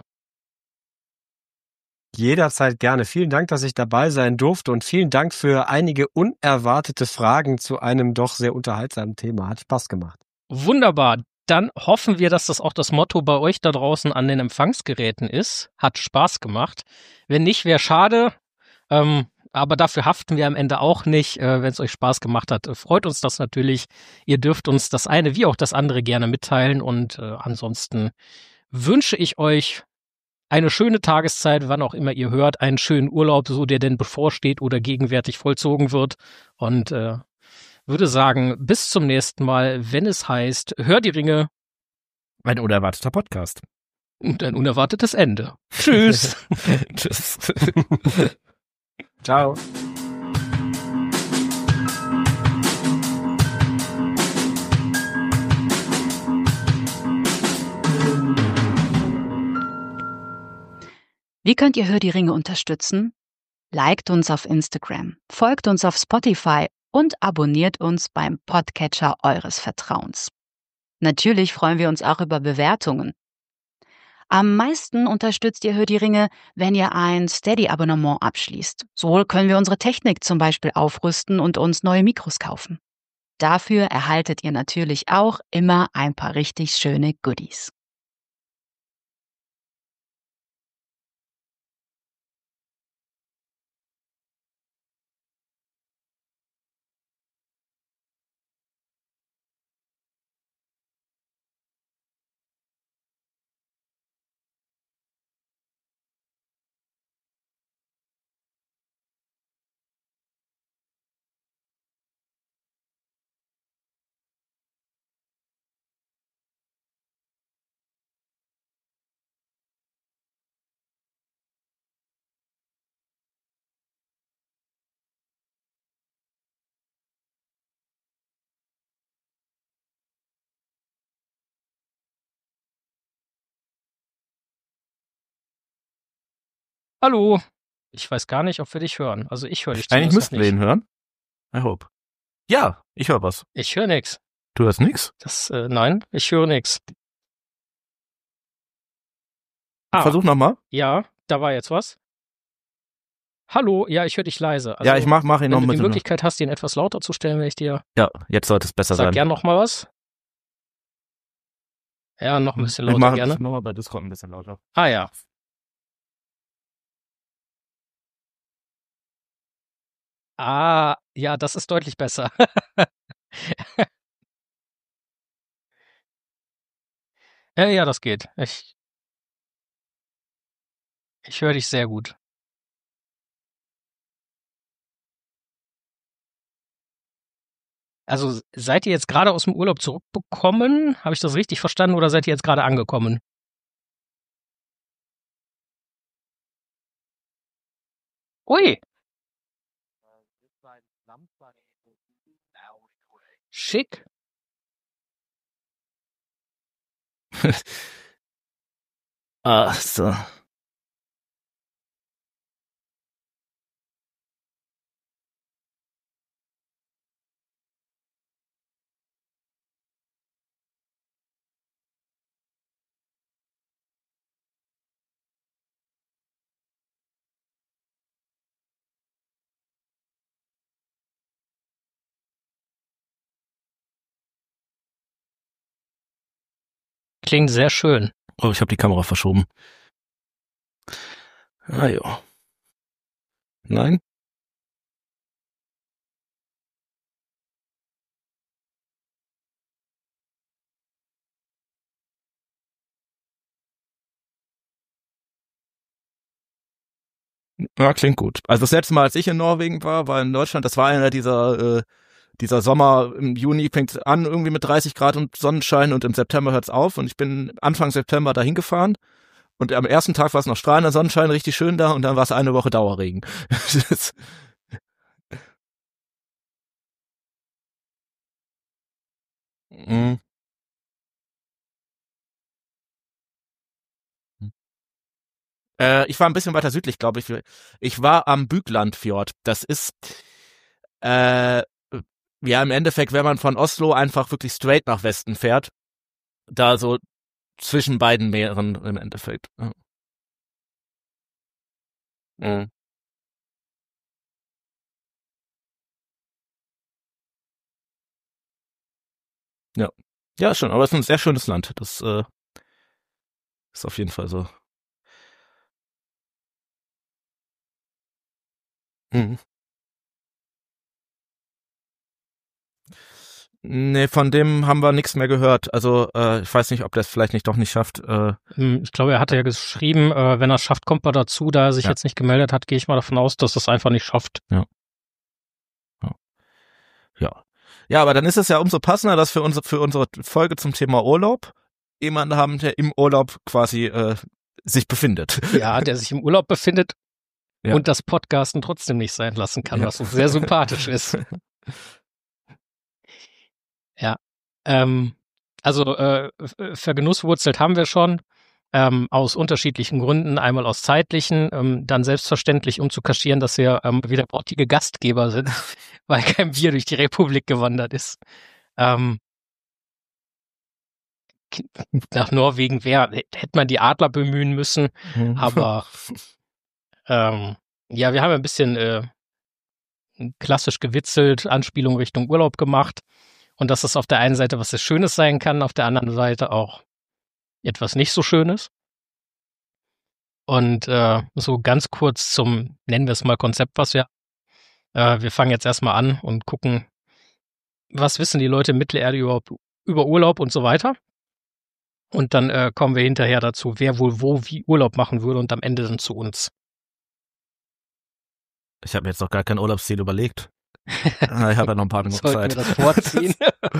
Jederzeit gerne. Vielen Dank, dass ich dabei sein durfte und vielen Dank für einige unerwartete Fragen zu einem doch sehr unterhaltsamen Thema. Hat Spaß gemacht. Wunderbar. Dann hoffen wir, dass das auch das Motto bei euch da draußen an den Empfangsgeräten ist. Hat Spaß gemacht. Wenn nicht, wäre schade. Aber dafür haften wir am Ende auch nicht. Wenn es euch Spaß gemacht hat, freut uns das natürlich. Ihr dürft uns das eine wie auch das andere gerne mitteilen. Und ansonsten wünsche ich euch eine schöne Tageszeit, wann auch immer ihr hört, einen schönen Urlaub, so der denn bevorsteht oder gegenwärtig vollzogen wird. Und würde sagen, bis zum nächsten Mal, wenn es heißt, Hör die Ringe. Ein unerwarteter Podcast. Und ein unerwartetes Ende. Tschüss. Tschüss. Ciao. Wie könnt ihr Hör die Ringe unterstützen? Liked uns auf Instagram, folgt uns auf Spotify und abonniert uns beim Podcatcher eures Vertrauens. Natürlich freuen wir uns auch über Bewertungen. Am meisten unterstützt ihr Hör die Ringe, wenn ihr ein Steady-Abonnement abschließt. So können wir unsere Technik zum Beispiel aufrüsten und uns neue Mikros kaufen. Dafür erhaltet ihr natürlich auch immer ein paar richtig schöne Goodies. Hallo. Ich weiß gar nicht, ob wir dich hören. Also ich höre dich Eigentlich zumindest müssten noch wir nicht. ihn hören. I hope. Ja, ich höre was. Ich höre nix. Du hörst nix? Nein, ich höre nix. Versuch nochmal. Ja, da war jetzt was. Hallo, ja, ich höre dich leise. Also, Ja, ich mach ihn noch wenn du mit. die Möglichkeit hast, ihn etwas lauter zu stellen, wenn ich dir Ja, jetzt sollte es besser sag sein. gern noch mal was. Ja, noch ein bisschen lauter Ich mache gerne. nochmal bei Discord ein bisschen lauter. Ah ja. Ah, ja, das ist deutlich besser. Ja, das geht. Ich höre dich sehr gut. Also seid ihr jetzt gerade aus dem Urlaub zurückgekommen? Habe ich das richtig verstanden oder seid ihr jetzt gerade angekommen? Ui. Schick. So. Klingt sehr schön. Oh, ich habe die Kamera verschoben. Ah, ja. Nein? Ja, klingt gut. Also das letzte Mal, als ich in Norwegen war in Deutschland, das war einer dieser Sommer, im Juni fängt an irgendwie mit 30 Grad und Sonnenschein und im September hört's auf und ich bin Anfang September dahin gefahren und am ersten Tag war es noch strahlender Sonnenschein, richtig schön da und dann war es eine Woche Dauerregen. Mhm. Ich war ein bisschen weiter südlich, glaube ich. Ich war am Byglandfjord. Das ist ja im Endeffekt, wenn man von Oslo einfach wirklich straight nach Westen fährt, da so zwischen beiden Meeren im Endeffekt. Ja. Mhm. Ja. Ja, schon, aber es ist ein sehr schönes Land. Das ist auf jeden Fall so. Mhm. Nee, von dem haben wir nichts mehr gehört. Also ich weiß nicht, ob der es vielleicht nicht doch nicht schafft. Ich glaube, er hatte ja geschrieben, wenn er es schafft, kommt er dazu. Da er sich jetzt nicht gemeldet hat, gehe ich mal davon aus, dass er es einfach nicht schafft. Ja, aber dann ist es ja umso passender, dass wir für unsere Folge zum Thema Urlaub jemanden haben, der im Urlaub quasi sich befindet. Ja, der sich im Urlaub befindet Ja. und das Podcasten trotzdem nicht sein lassen kann, was uns sehr sympathisch ist. Ja. Also vergenusswurzelt haben wir schon. Aus unterschiedlichen Gründen, einmal aus zeitlichen, dann selbstverständlich, um zu kaschieren, dass wir wieder bautige Gastgeber sind, weil kein Bier durch die Republik gewandert ist. Nach Norwegen hätte man die Adler bemühen müssen, aber ja, wir haben ein bisschen klassisch gewitzelt, Anspielung Richtung Urlaub gemacht und dass es auf der einen Seite was sehr Schönes sein kann, auf der anderen Seite auch etwas nicht so Schönes. Und so ganz kurz zum, nennen wir es mal Konzept, was wir fangen jetzt erstmal an und gucken, was wissen die Leute in Mittelerde überhaupt über Urlaub und so weiter. Und dann kommen wir hinterher dazu, wer wohl wo wie Urlaub machen würde und am Ende dann zu uns. Ich habe mir jetzt noch gar kein Urlaubsziel überlegt. Ich habe ja noch ein paar Minuten Zeit. Sollten wir das vorziehen?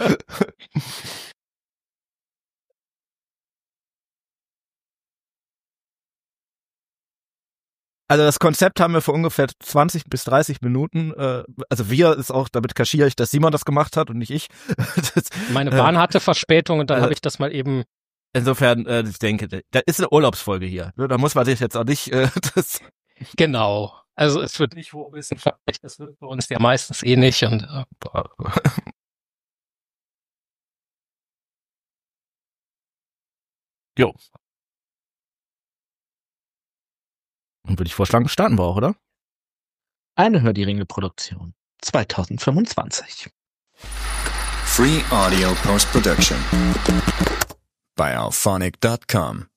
Also das Konzept haben wir vor ungefähr 20 bis 30 Minuten. Also wir ist auch, damit kaschiere ich, dass Simon das gemacht hat und nicht ich. Meine Bahn hatte Verspätung und dann habe ich das mal eben. Insofern, ich denke, da ist eine Urlaubsfolge hier. Da muss man sich jetzt auch nicht. Genau. Also es wird nicht hochwissenschaftlich, das wird bei uns ja meistens eh nicht. Und Jo. Und würde ich vorschlagen, starten wir auch, oder? Eine Hör die Ringe-Produktion 2025. Free Audio Post-Production by Alphonic.com.